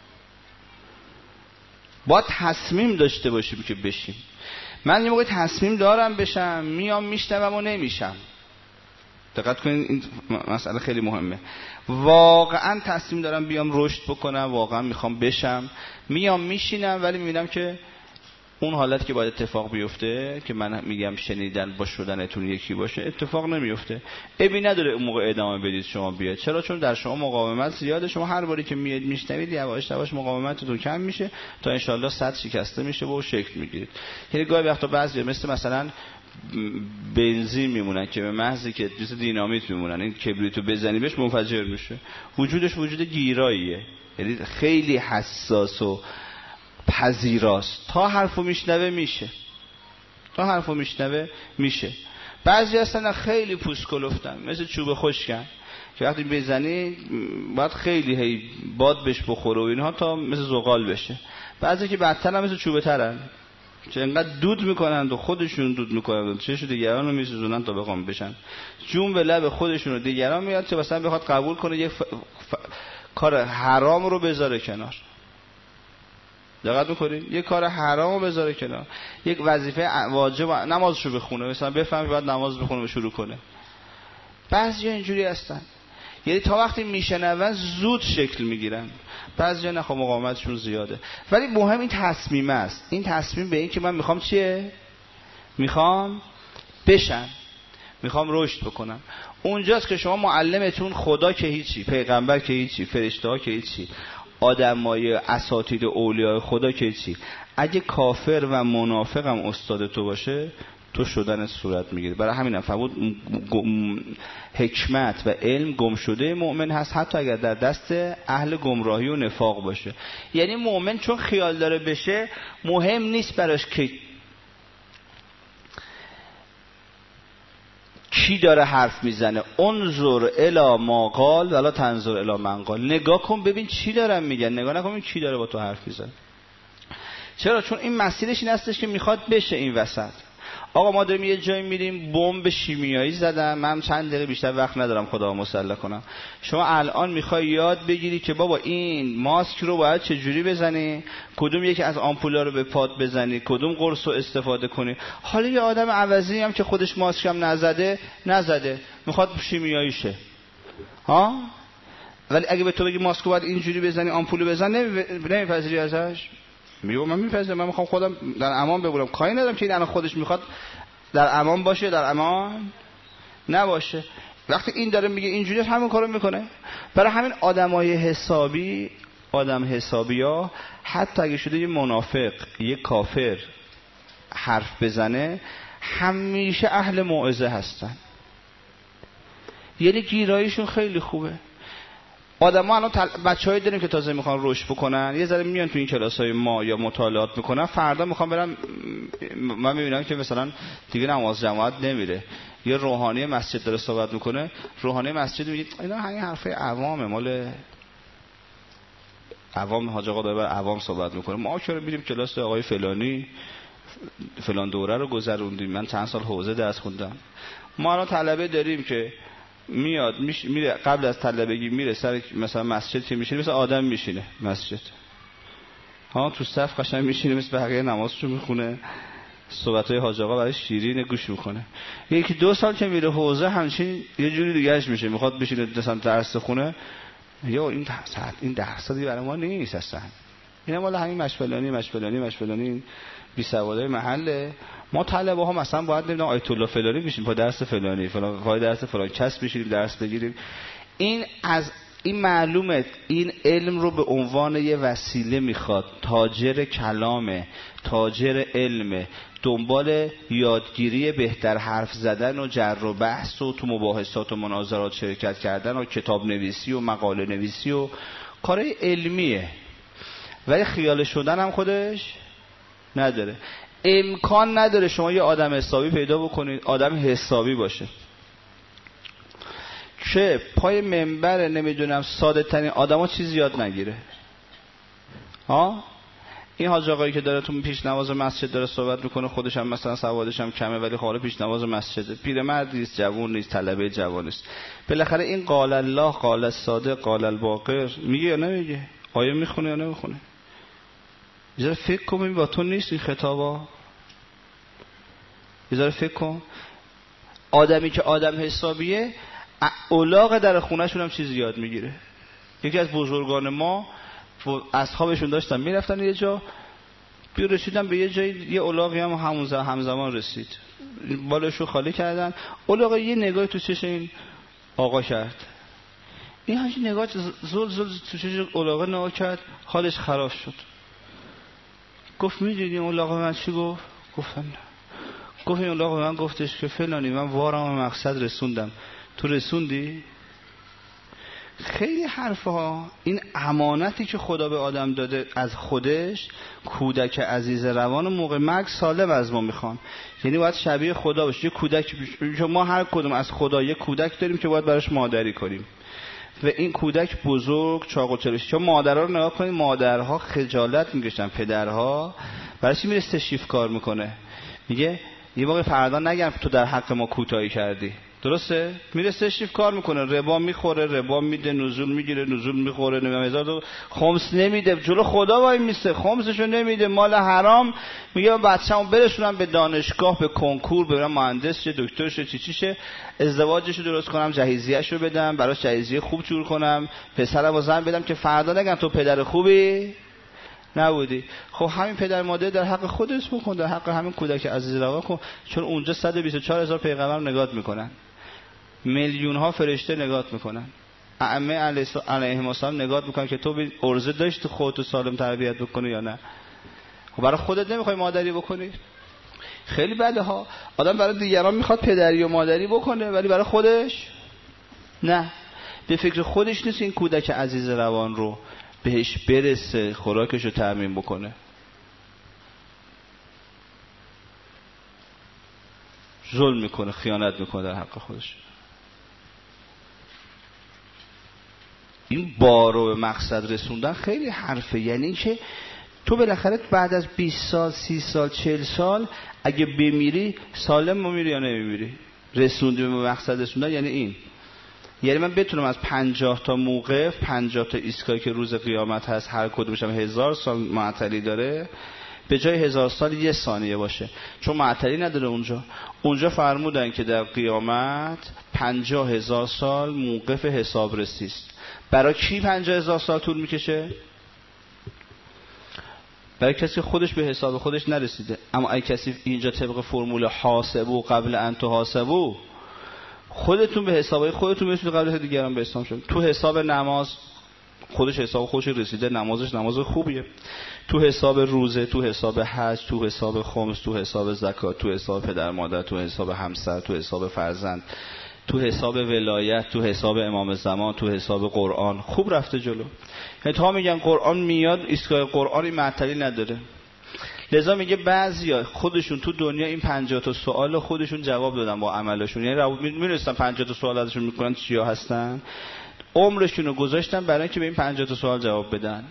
باید تصمیم داشته باشیم که بشیم. من یه موقع تصمیم دارم بشم، میام میشنوم و نمیشم. دقت کنین این مسئله خیلی مهمه. واقعا تصمیم دارم بیام رشد بکنم، واقعا میخوام بشم، میام میشینم ولی میبینم که اون حالت که باید اتفاق بیفته که من میگم شنیدن با شدنتون یکی باشه، اتفاق نمیفته. عیبی نداره اون موقع ادامه بدید شما بیاد. چرا؟ چون در شما مقاومت زیاده. شما هر باری که میاد میشنوید یواش یواش مقاومتتون کم میشه تا انشالله سد شکسته میشه و شکل میگیرید. یعنی گاهی وقتا بعضی مثلا بنزین میمونن که به محضی که مثل دینامیت میمونن، این کبریتو بزنی بهش منفجر میشه. وجودش وجود گیراییه، یعنی خیلی حساس و پذیراست. تا حرفو میشنوه میشه. بعضی هستن خیلی پوست کلفتن، مثل چوب خشکن که وقتی بزنی باید خیلی هی باد بهش بخوره و اینها تا مثل زغال بشه. بعضی که بدتر هم مثل چوبه ترن که انقدر دود میکنند و خودشون دود میکنند، چشم دیگران رو میسوزونن تا بخوام بشن. جون به لب خودشون و دیگران میاد که مثلا بخواد قبول کنه یک کار حرام رو بذاره کنار. دقت میکنین؟ یک کار حرامو بذاره کنار، یک وظیفه واجب نمازشو بخونه، مثلا بفهمه باید نماز بخونه و شروع کنه. بعضیا اینجوری هستن. یعنی تا وقتی میشنون زود شکل میگیرن. بعضی نه خب مقاومتشون زیاده، ولی مهم این تصمیم است. این تصمیم به این که من میخوام چیه؟ میخوام بشم، میخوام رشد بکنم. اونجاست که شما معلمتون خدا که هیچی، پیغمبر که هیچی، فرشته ها که هیچی، آدمای اساتید اولیاء خدا که هیچی، اگه کافر و منافق هم استاد تو باشه تو شدن صورت میگیره. برای همین فرمود حکمت و علم گم شده مؤمن هست، حتی اگر در دست اهل گمراهی و نفاق باشه. یعنی مؤمن چون خیال داره بشه، مهم نیست براش که کی داره حرف میزنه. انظر الی ما قال ولا تنظر الی من قال. نگاه کن ببین چی دارن میگن، نگاه نکن ببین کی داره با تو حرف میزنه. چرا؟ چون این مسیرش این هستش که میخواد بشه این وسط. آقا ما داریم یه جایی میریم بمب شیمیایی زدن، من چند دقیقه بیشتر وقت ندارم خدا مسلح کنم. شما الان میخوای یاد بگیری که بابا این ماسک رو باید چجوری بزنی، کدوم یکی از آمپولا رو به پات بزنی، کدوم قرص رو استفاده کنی. حالا یه آدم عوضی هم که خودش ماسک هم نزده میخواد شیمیایی شه ها، ولی اگه به تو بگی ماسک رو باید اینجوری بزنی، آمپولو بزن، نمیپذیری ازش؟ میگم من میپذیرم، من میخوام خودم در امان بمونم. کاری ندارم که این الان خودش میخواد در امان باشه در امان نباشه. وقتی این داره میگه اینجوری همون کارو میکنه. برای همین آدمای حسابی، آدم حسابیا، حتی اگه شده یه منافق یه کافر حرف بزنه همیشه اهل موعظه هستن. یعنی گیراییشون خیلی خوبه. آدم‌ها الان بچه‌ای داریم که تازه میخوان رشد بکنن، یه ذره میان تو این کلاس‌های ما یا مطالعات میکنن، فردا میخوان برن، من میبینم که مثلا دیگه نماز جماعت نمیره، یه روحانی مسجد داره صحبت میکنه، روحانی مسجد میگه اینا همین حرفای عوامه، مال عوام، حاج آقا داره بر عوام صحبت میکنه. ما چرا میریم کلاس آقای فلانی فلان دوره رو گذروندیم؟ من چند سال حوزه درس خوندم. ما الان طلبه داریم که میاد میره قبل از طلبگی میره سر مثلا مسجد که میشینه مثل آدم میشینه مسجد ها، تو صف قشنگ میشینه مثل بقیه نمازشو میخونه، صحبتای حاج آقا برای شیرین گوش میکنه. یکی 2 سال که میره حوزه همچین یه جوری دیگهش میشه، میخواد بشینه مثلا درس خونه، یا این درس دیگه برای ما نیست اصلا، اینا مال همین مشفلانی بی سوادای محله. ما طلبه ها مثلا باید نمیدونم آیت الله فلانی بشیم پای درس فلانی، فلان پای درس فلان کس بشیم درس بگیریم. این از این معلومه این علم رو به عنوان یه وسیله میخواد. تاجر کلامه، تاجر علمه، دنبال یادگیری بهتر حرف زدن و جر و بحث و تو مباحثات و مناظرات شرکت کردن و کتاب نویسی و مقاله نویسی و کارهای علمیه، ولی خیال شدن هم خودش نداره. امکان نداره شما یه آدم حسابی پیدا بکنید، آدم حسابی باشه که پای منبر نمیدونم ساده ترین آدما چیزی یاد نگیره. ها این حاج آقایی که داره تو پیش نماز مسجد داره صحبت میکنه، خودش هم مثلا سوادش هم کمه ولی خاله پیش نماز مسجده، پیرمرد نیست، جوون نیست، طلبه جوان نیست. بالاخره این قال الله قال الصادق قال الباقر میگه یا نمیگه؟ آیه میخونه یا نمیخونه؟ یه ذره فکر کن ببین با تو نیست این خطابا. یه ذره فکر کن. آدمی که آدم حسابیه الاغ در خونه‌شون هم چیزی یاد میگیره. یکی از بزرگان ما اصحابشون داشتن میرفتن یه جا، رسیدن به یه جایی، یه الاغی هم همزمان رسید، بالشو خالی کردن، الاغ یه نگاه تو چش این آقا کرد، این همچین نگاه زل تو چش الاغ نگاه کرد، حالش خراب شد. گفت میدونی اون الاغ من چی گفت؟ گفتم نه. گفت این الاغ من گفتش که فلانی من وارم مقصد رسوندم، تو رسوندی؟ خیلی حرفها. این امانتی که خدا به آدم داده از خودش، کودک عزیز روان موقع مرگ سالم از ما میخوان، یعنی باید شبیه خدا باشه. یه کودک، ما هر کدوم از خدا یه کودک داریم که باید براش مادری کنیم و این کودک بزرگ چاق و چلوش. چون مادرها رو نگاه کنید، مادرها خجالت میکشن، پدرها برای چی میره استشریف کار میکنه، میگه یه موقع فردا نگم تو در حق ما کوتاهی کردی. درسته؟ میره تشریف کار میکنه، ربا میخوره، ربا میده، نزول میگیره، نزول میخوره، نمیدونم هزار خمس نمیده، جلو خدا وای میسته خمسشو نمیده، مال حرام. میگه بچه‌مو برسونم به دانشگاه، به کنکور، برم مهندس شه، دکتر شه، چی شه، ازدواجشو درست کنم، جهیزیه‌شو بدم، براش جهیزیه خوب جور کنم، پسرمو زن بدم که فردا نگن تو پدر خوبی نبودی. خب همین پدر مادر در حق خودت بکن، در حق همین کودک عزیز روا کن، چون اونجا 124,000 پیغمبر نگات میکنن، میلیون ها فرشته نگات میکنن، ائمه علیهم السلام نگات میکنن که تو عرضه داشت خودت سالم تربیت بکنی یا نه. خب برای خودت نمیخوای مادری بکنی؟ خیلی بده ها، آدم برای دیگران میخواد پدری و مادری بکنه ولی برای خودش نه، به فکر خودش نیست این کودک عزیز روان رو بهش برسه، خوراکش رو تامین بکنه. ظلم میکنه، خیانت میکنه در حق خودش. این بارو به مقصد رسوندن خیلی حرفه، یعنی این که تو بالاخره بعد از 20 سال 30 سال 40 سال اگه بمیری سالم میمیری یا نمیمیری. رسوندی به مقصد رسوندن یعنی این، یعنی من بتونم از 50 تا موقف، 50 تا ایستگاهی که روز قیامت هست هر کدومش هم 1000 سال معطلی داره، به جای 1000 سال 1 ثانیه باشه، چون معطلی نداره. اونجا فرمودن که در قیامت 50,000 سال موقف حساب رسی است. برای کی 50,000 سال طول میکشه؟ برای کسی که خودش به حساب خودش نرسیده. اما اگه کسی اینجا طبق فرمول حاسبو قبل ان تحاسبو، خودتون به حسابای خودتون برسید قبل از دیگران به حساب شد. تو حساب نماز خودش حساب خودش رسیده، نمازش نماز خوبیه، تو حساب روزه، تو حساب حج، تو حساب خمس، تو حساب زکات، تو حساب پدر مادر، تو حساب همسر، تو حساب فرزند، تو حساب ولایت، تو حساب امام زمان، تو حساب قرآن خوب رفته جلو. یعنی تا میگن قرآن میاد، ایستگاه قرآنی معطلی نداره. لذا میگه بعضیا خودشون تو دنیا این 50 تا سوال خودشون جواب دادن با عملشون، یعنی میدونستن 50 تا سوال ازشون میکنن چیا هستن، عمرشون رو گذاشتن برای اینکه به این 50 تا سوال جواب بدن.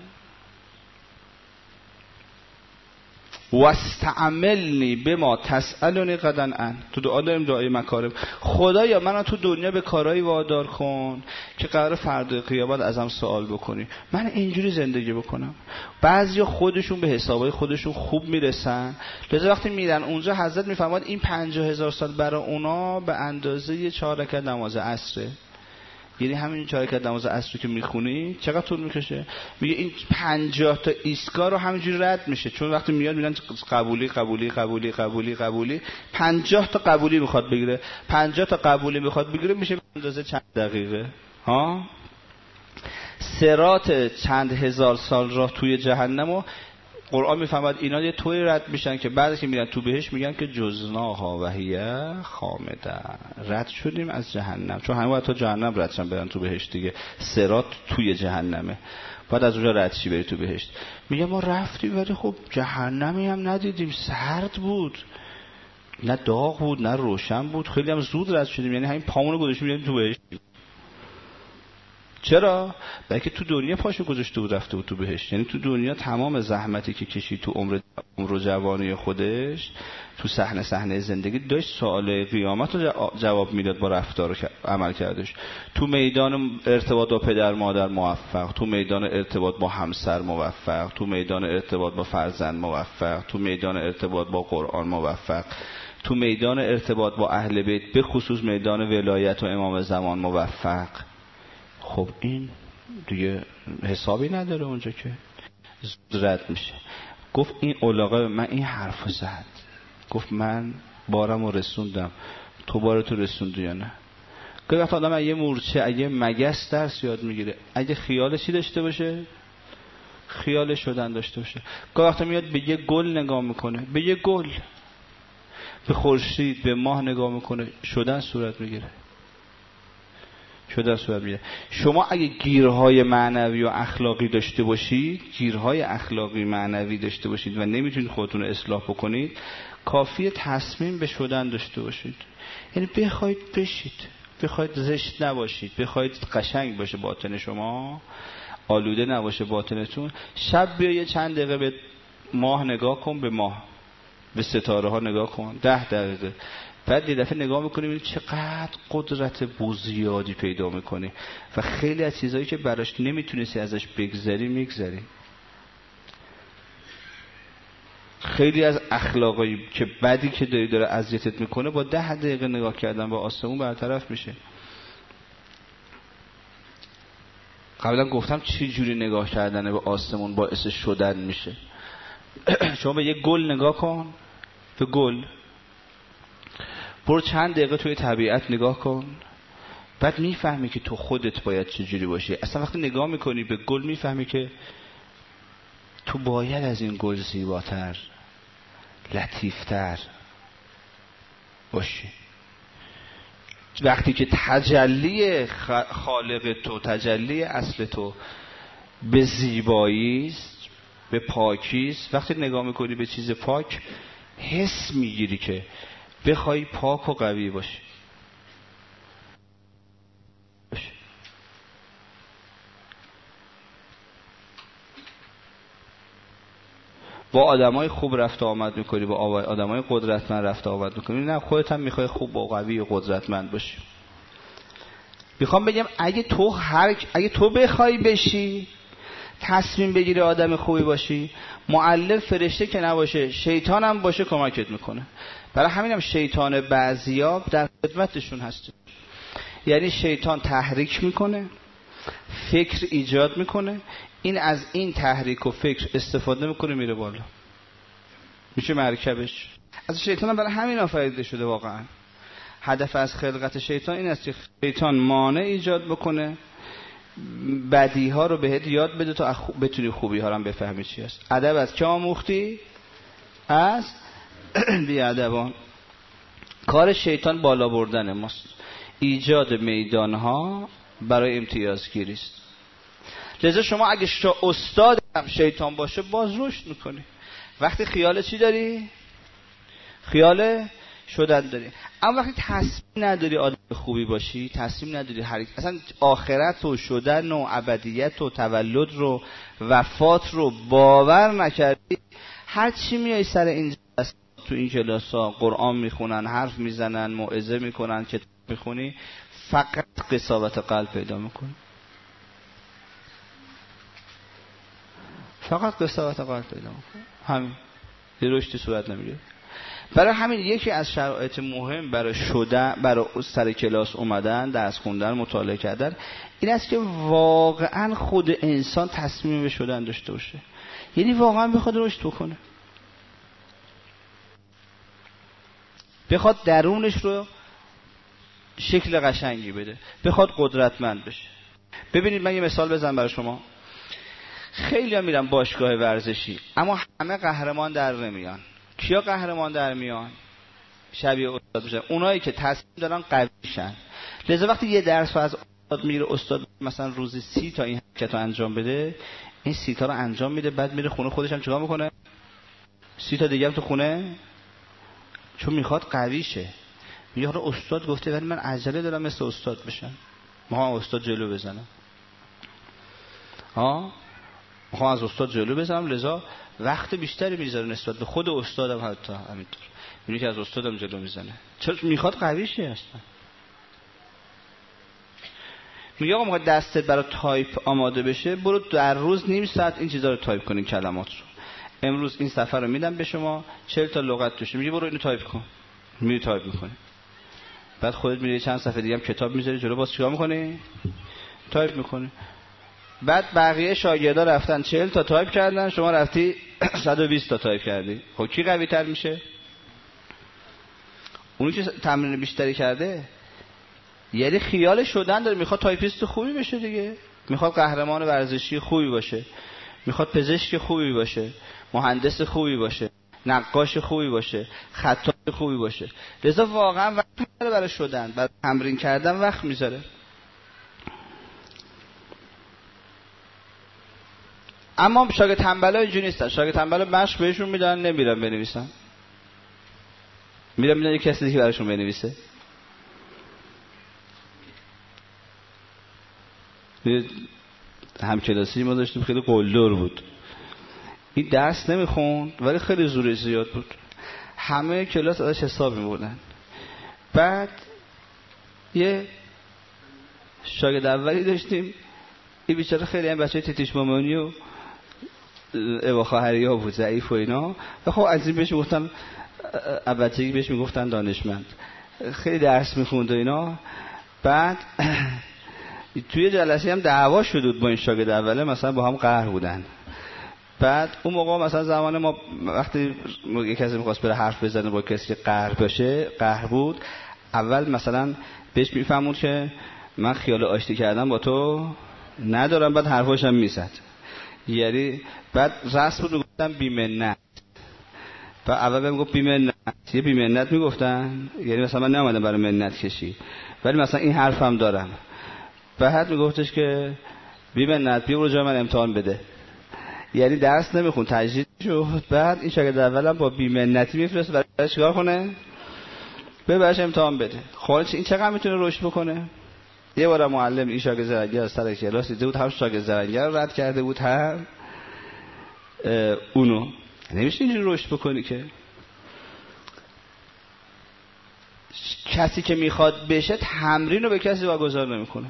واستعملنی بما تسألنی غدا عن، تو دعا داریم دعای مکارم، خدایا منو تو دنیا به کارهایی وادار کن که قرار فردا قیامت ازم سوال بکنی، من اینجوری زندگی بکنم. بعضیا خودشون به حسابای خودشون خوب میرسن، لذا وقتی میرن اونجا حضرت میفرماد این 50,000 سال برای اونا به اندازه 4 رکعت نماز عصره. یعنی همین 4 رکعت نماز عصر که میخونی چقدر طول میکشه؟ میگه این 50 تا ایستگاه رو همینجوری رد میشه، چون وقتی میاد میگن قبولی قبولی قبولی قبولی قبولی، 50 تا قبولی میخواد بگیره، 50 تا قبولی میخواد بگیره، میشه به اندازه چند دقیقه ها؟ صراط چند هزار سال راه توی جهنمو قرآن میفهمد اینا یه طوری رد میشن که بعد که میرن تو بهشت میگن که جزناها و هی خامده، رد شدیم از جهنم، چون همه باید تا جهنم رد شن برن تو بهشت دیگه، صراط توی جهنمه، بعد از اونجا رد شی بری تو بهشت. میگه ما رفتیم ولی خب جهنمی هم ندیدیم، سرد بود، نه داغ بود نه روشن بود، خیلی هم زود رد شدیم، یعنی همین پامونو گذاشتیم میریم تو بهشت. چرا؟ بلکه تو دنیا پاشو گذاشته بود رفته بود تو بهشت، یعنی تو دنیا تمام زحمتی که کشید تو عمر جوانی خودش، تو صحنه زندگی داشت سوال قیامت رو جواب میداد با رفتار و عمل کردش. تو میدان ارتباط با پدر مادر موفق، تو میدان ارتباط با همسر موفق، تو میدان ارتباط با فرزند موفق، تو میدان ارتباط با قرآن موفق، تو میدان ارتباط با اهل بیت به خصوص میدان ولایت و امام زمان موفق. خب این دیگه حسابی نداره اونجا که زود رد میشه. گفت این علاقه من این حرفو زد، گفت من بارمو رسوندم، تو بارتو رسوندی یا نه؟ گفت وقت آدم اگه مورچه اگه مگس درس یاد میگیره، اگه خیالشی داشته باشه، خیال شدن داشته باشه. گفت وقت میاد به یه گل نگاه میکنه، به یه گل، به خورشید، به ماه نگاه میکنه، شدن صورت میگیره، شده صورت میگیره. شما اگه گیرهای معنوی و اخلاقی داشته باشید، گیرهای اخلاقی معنوی داشته باشید و نمیتونید خودتون رو اصلاح بکنید، کافیه تصمیم به شدن داشته باشید. یعنی بخواید بشید، بخواید زشت نباشید، بخواید قشنگ باشه باطن شما، آلوده نباشه باطنتون. شب بیا یه چند دقیقه به ماه نگاه کن، به ماه، به ستاره ها نگاه کن، 10 دقیقه بعد یه دفعه نگاه میکنیم این چقدر قدرت بزیادی پیدا میکنه و خیلی از چیزایی که براش نمیتونستی ازش بگذری میگذری. خیلی از اخلاقایی که بدی که داره اذیتت میکنه با 10 دقیقه نگاه کردن با آسمون برطرف میشه. قبلا گفتم چه جوری نگاه کردن به آسمون باعث شدن میشه. شما به یک گل نگاه کن، به گل برو چند دقیقه توی طبیعت نگاه کن، بعد میفهمی که تو خودت باید چه جوری باشی. اصلا وقتی نگاه میکنی به گل میفهمی که تو باید از این گل زیباتر، لطیفتر باشی. وقتی که تجلی خالق تو، تجلی اصل تو به زیبایی است، به پاکی است، وقتی نگاه میکنی به چیز پاک حس میگیری که بخوای پاک و قوی باشی. با آدمای خوب رفت آمد میکنی، با آدمای قدرتمند رفت آمد میکنی، نه خودت هم میخوای خوب و قوی و قدرتمند باشی. میخوام بگم اگه تو بخوای بشی، تصمیم بگیری آدم خوبی باشی، معلم فرشته که نباشه، شیطان هم باشه کمکت میکنه. برای همینم شیطان بعضیا در خدمتشون هست. یعنی شیطان تحریک میکنه، فکر ایجاد میکنه، این از این تحریک و فکر استفاده میکنه میره بالا، میشه مرکبش. از شیطان هم برای همین آفریده شده. واقعا هدف از خلقت شیطان این است که شیطان مانع ایجاد بکنه، بدی ها رو بهت یاد بده تا بتونی خوبی ها رو هم بفهمی چی است. ادب از که آموختی؟ از بی ادبان. کار شیطان بالا بردن ماست، ایجاد میدان ها برای امتیازگیری است. لذا شما اگه استاد هم شیطان باشه باز رشد میکنی. وقتی خیال چی داری؟ خیال شدن داری. اما وقتی تصمیم نداری آدم خوبی باشی، تصمیم نداری اصلا آخرت و شدن و ابدیت و تولد رو، وفات رو باور نکردی، هر چی میای سر این تو این کلاسا قرآن میخونن، حرف میزنن، موعظه میکنن، کتاب میخونی، فقط قساوت قلب پیدا میکنی. فقط قساوت قلب پیدا میکنی. همین، یه رشدی صورت نمیگیره. برای همین یکی از شرایط مهم برای سر کلاس اومدن، درس خوندن، مطالعه کردن این است که واقعا خود انسان تصمیم به شدن داشته باشه. یعنی واقعا بخواد رشد بکنه، بخواد درونش رو شکل قشنگی بده، بخواد قدرتمند بشه. ببینید من یه مثال بزنم برای شما. خیلی ها میرن باشگاه ورزشی اما همه قهرمان در نمیان. کیا قهرمان در میان؟ شبیه استاد بشن، اونایی که تصمیم دارن قوی شن. لذا وقتی یه درس رو از استاد میگیره، استاد مثلا روزی 30 تا این حرکت رو انجام بده، این 30 تا رو انجام میده، بعد میره خونه خودش هم چیکار میکنه؟ 30 تا دیگه هم تو خونه، چون میخواد قوی شه. میگه آره استاد گفته ولی من عجله دارم مثل استاد بشم، میخوام استاد جلو بزنم، میخوام از استاد جلو بزنم، لذا وقت بیشتری میذاره نسبت به خود استادم. حتی همینطور میگه که از استادم جلو میزنه، چون میخواد قوی شه اصلا. میگه آقا میخواد دستت برای تایپ آماده بشه، برو در روز نیم ساعت این چیزا رو تایپ کنین، کلمات رو. امروز این صفحه رو میدم به شما 40 تا لغت توشه، میگه برو اینو تایپ کن، میری تایپ میکنی. بعد خودت میری چند صفحه دیگه هم کتاب میذاری جلو، باز چیکار میکنی؟ تایپ میکنی. بعد بقیه شاگردا رفتن 40 تا تایپ کردن، شما رفتی 120 تا تایپ کردی. خب کی قوی تر میشه؟ اونی که تمرین بیشتری کرده. یعنی خیال شدن داره، میخواد تایپیست خوبی بشه دیگه، میخواد قهرمان ورزشی خوبی باشه، میخواد پزشک خوبی باشه، مهندس خوبی باشه، نقاش خوبی باشه، خطاط خوبی باشه. لذا واقعا وقت میذاره برای شدن، برای تمرین کردن وقت میذاره. اما شاگرد تنبلا اینجوری نیستن. شاگرد تنبلا مشق بهشون میدن، نمیرن بنویسن، میرن میدن یک کسی دیگه براشون بنویسه. همکلاسی ما داشتیم خیلی قلدر بود، این درس نمیخوند ولی خیلی زورش زیاد بود، همه کلاس ازش حساب میبردن. بعد یه شاگرد اولی داشتیم، این بیچاره خیلی هم بچه تیتیش مامانی و ابا خواهری ها بود، ضعیف و اینا. و خب از این بهش میگفتن بچگی بهش میگفتن دانشمند، خیلی درس میخوند و اینا. بعد توی جلسه هم دعوا شده بود با این شاگرد اوله، مثلا با هم قهر بودن. بعد اون موقع مثلا زمان ما وقتی یک کسی می‌خواست بره حرف بزنه با کسی که قهر بود، اول مثلا بهش میفهمون که من خیال آشتی کردن با تو ندارم، بعد حرفاش هم میزد. یعنی بعد رسم رو گفتن بی‌منت، و اول بهم گفت بی‌منت، یه بی‌منت میگفتن، یعنی مثلا من نمی‌آمدم برای منت کشی، ولی مثلا این حرفم دارم. بعد میگفتش که بی‌منت بیا برو جای من امتحان بده، یعنی درس نمیخون، تجدید شد. بعد این شاگرد اولم با بی‌منتی میفرسته برای چیکار کنه؟ براش امتحان بده. خالص این چقدر میتونه رشد بکنه؟ یه بار معلم این شاگرد زرنگی از سر کلاس دیده بود، هم شاگرد زرنگی رو رد کرده بود، هم اونو. نمیشه اینجوری رشد بکنی که. کسی که میخواد بشه تمرین رو به کسی واگذار نمیکنه.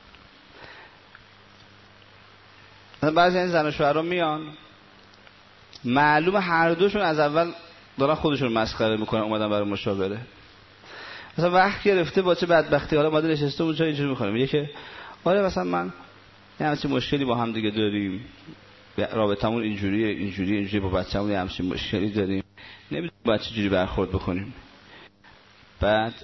مثلا بعضی این زن و شوهرها میان، معلومه هر دوشون از اول دارن خودشون مسخره میکنن، اومدن برای مشاوره. مثلا وقت گرفته با چه بدبختی حالا اومده نشسته اونجا اینجوری میکنه، میگه که آره مثلا من یه همچین مشکلی با هم دیگه داریم، رابطمون اینجوری با بچه‌مون یه همچین مشکلی داریم، نمیدونیم باید چجوری برخورد بکنیم. بعد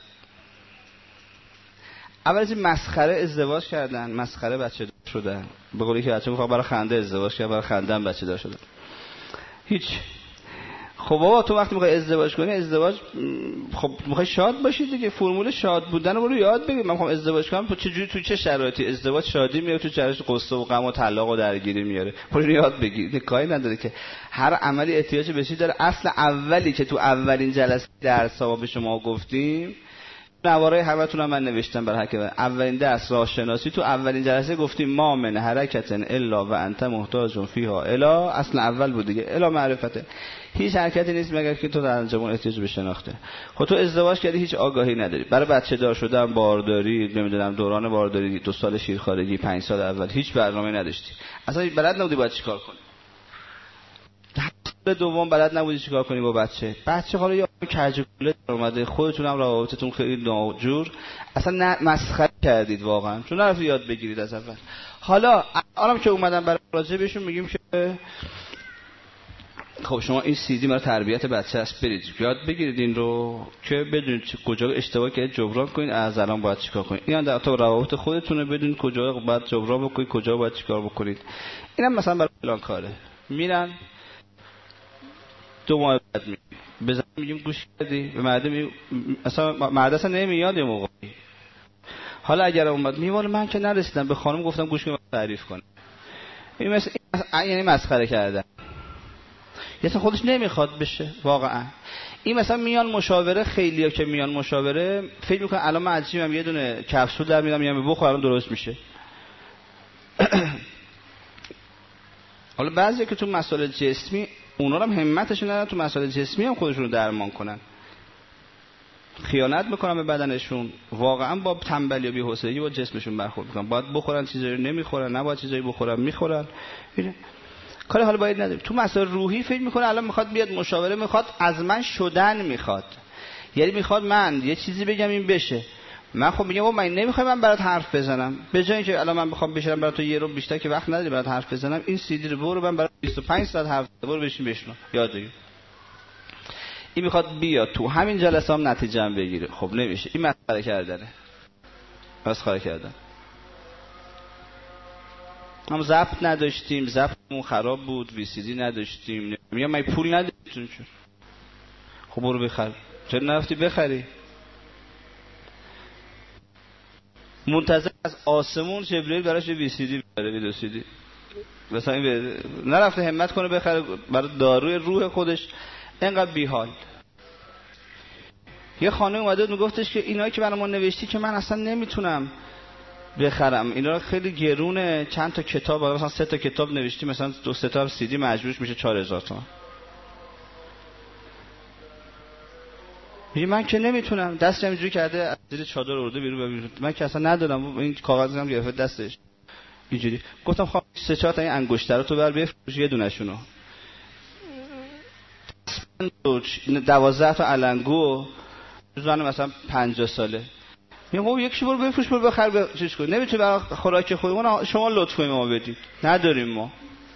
اول از این مسخره ازدواج کردن، مسخره بچه دار شدن. به قولی که بچه میخواد برای خنده ازدواج کرد، برای خنده هم بچه دار شدن. هیچ. خب بابا تو وقتی میخوای ازدواج کنی، ازدواج خب میخوای شاد باشی دیگه، فرمول شاد بودن رو برو یاد بگیر. من میخوام ازدواج کنم، تو چجوری تو چه شرایطی ازدواج شادی میاره، تو چرش قصه و غم و طلاق و درگیری میاره، برو یاد بگیر. کاری نداره که هر عملی احتیاج به چی داره. اصل اولی که تو اولین جلسه درس‌ها به شما گفتیم، نوارای همتون هم من نوشتم برای حکم اولین درس راه شناسی، تو اولین جلسه گفتیم ما من حرکت الا و انت محتاج فیها الا، اصل اول بود دیگه، الا معرفته. هیچ حرکتی نیست مگر که تو در انجام احتیاج به شناخته. خب تو ازدواج کردی هیچ آگاهی نداری، برای بچه دار شدن، بارداری، نمیدونم دوران بارداری، 2 سال شیرخوارگی، 5 سال اول هیچ برنامه‌ای نداشتی، اصلا بلد نبودی باید چیکار کنی. دوم بلد نبودی چیکار کنی با بچه حالا یا کجکوله اومده، خودتون هم روابطتون خیلی ناجور، اصلا مسخره کردید واقعا، چون نرفتی یاد بگیرید از اول. حالا الان که اومدن برای راجع بهشون میگیم که خب شما این سیدی برای تربیت بچه است، برید یاد بگیرید این رو که بدونید کجا اشتباه کردید جبران کنید، از الان باید چیکار کنید. اینا در تو روابط خودتونه، بدونید کجا باید جبران بکنید، کجا باید چیکار بکنید. اینم مثلا برای فلان کاره میرن 2 ماه بعد بزن میگیم گوش کردی، به مرد اصلا مرد اصلا نمیاد یه موقعی. حالا اگر اومد میوال من که نرسیدم به خانم گفتم گوش کن تعریف کنه، این مثلا یعنی مسخره کردن، اصلا خودش نمیخواد بشه واقعا. این مثلا میان مشاوره، خیلیا که میان مشاوره فکر میکنن الان من عجیبم یه دونه کپسول در میدم میام بخور الان درست میشه. حالا بعضیا که تو مسائل جسمی اونا هم همتشون ندارن، تو مسائل جسمی هم خودشون رو درمان کنن، خیانت میکنن به بدنشون، واقعا با تنبلی و بی‌حوصلگی با جسمشون برخورد میکنن. باید بخورن چیزایی رو نمیخورن، نباید چیزایی بخورن میخورن. کاری حالا باید نداریم. تو مسائل روحی فکر میکنه الان میخواد بیاد مشاوره، میخواد از من شدن میخواد، یعنی میخواد من یه چیزی بگم این بشه. من خب میگم من نمیخوام من برات حرف بزنم، به جای اینکه الان من بخوام بشینم برات یه رو بیشتر که وقت نداری برات حرف بزنم، این سی دی رو برو من برات 25 ساعت حرف برو بشین بشنو یاد بگیر. این میخواد بیاد تو همین جلسه هم نتیجه هم بگیره. خب نمیشه، این مسخره کردنه، مسخره کردن. ما ضبط نداشتیم، ضبطمون خراب بود، وی سی دی نداشتیم، میگم من پول نداشتم. خب برو بخر، چرا نرفتی بخری؟ منتظر از آسمون جبرئیل براش وی سی دی ببره، ویدیو سی دی مثلا این نرفته همت کنه بخره برای داروی روح خودش، اینقدر بیحال. یه خانم اومده میگفتش که اینایی که برای ما نوشتی که من اصلا نمیتونم بخرم، اینا خیلی گرونه، چند تا کتاب مثلا 3 تا کتاب نوشتی، مثلا 2-3 تا سی دی مجبورش میشه 4000 تومان. میگه من که نمیتونم، دستش اینجوری کرده از زیر چادر آورده بیرون، من که اصلا ندارم، این کاغذم گرفته دستش اینجوری. گفتم خب 3-4 تا این انگشترا تو بر بفروش، یه دونه‌شونو 12 تا علنگو زن مثلا 50 ساله. میگم خب یکیشو برو بفروش، برو بخر چیز کن، نمیتونی برای خوراک خودمون شما لطف کنید ما بدید، نداریم ما.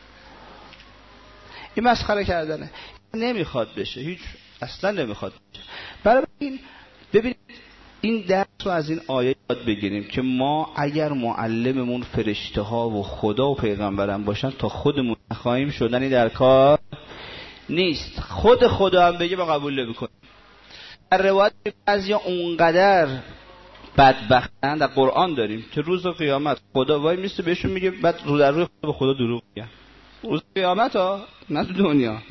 این مسخره کردنه، نمیخواد بشه، هیچ اصلا نمیخواد بشه. برای این ببینید این درس رو از این آیه یاد بگیریم که ما اگر معلممون فرشته ها و خدا و پیغمبرم باشن تا خودمون نخواهیم شدنی در کار نیست. خود خدا هم بگه ما قبول نمی‌کنیم. در روایت بعضیا اونقدر بدبختن در قرآن داریم که روز قیامت خدا وای میسته بهشون میگه، بعد رو در روی خدا به خدا دروغ میگن. روز قیامت ها، نه تو دنیا.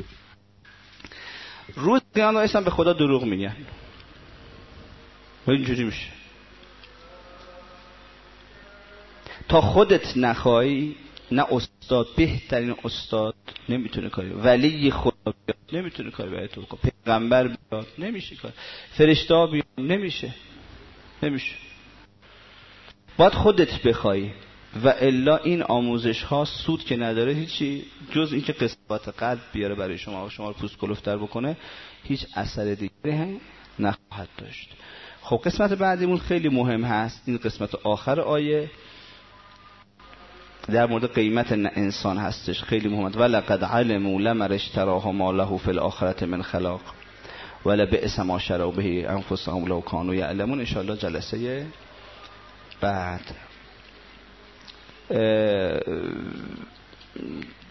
روز قیامت وایسن به خدا دروغ میگن. اینجوری میشه. تا خودت نخوای، نه استاد، بهترین استاد نمیتونه کاری، ولی خدا بیاد نمیتونه کاری برای تو بکنه، پیغمبر بیاد نمیشه کار، فرشته بیاد نمیشه باید خودت بخوای. و الا این آموزش ها سود که نداره هیچی جز اینکه قسوت قلب بیاره برای شما و شما رو پوست کلفتر بکنه، هیچ اثر دیگری نخواهد داشت. خب قسمت بعدیمون خیلی مهم هست، این قسمت آخر آیه در مورد قیمت انسان هستش، خیلی مهمه. ولقد علموا لمن اشتراه ما له فی الاخره من خلاق ولبئس ما شروا به انفسهم لو كانوا یعلمون. ان شاء الله جلسه بعد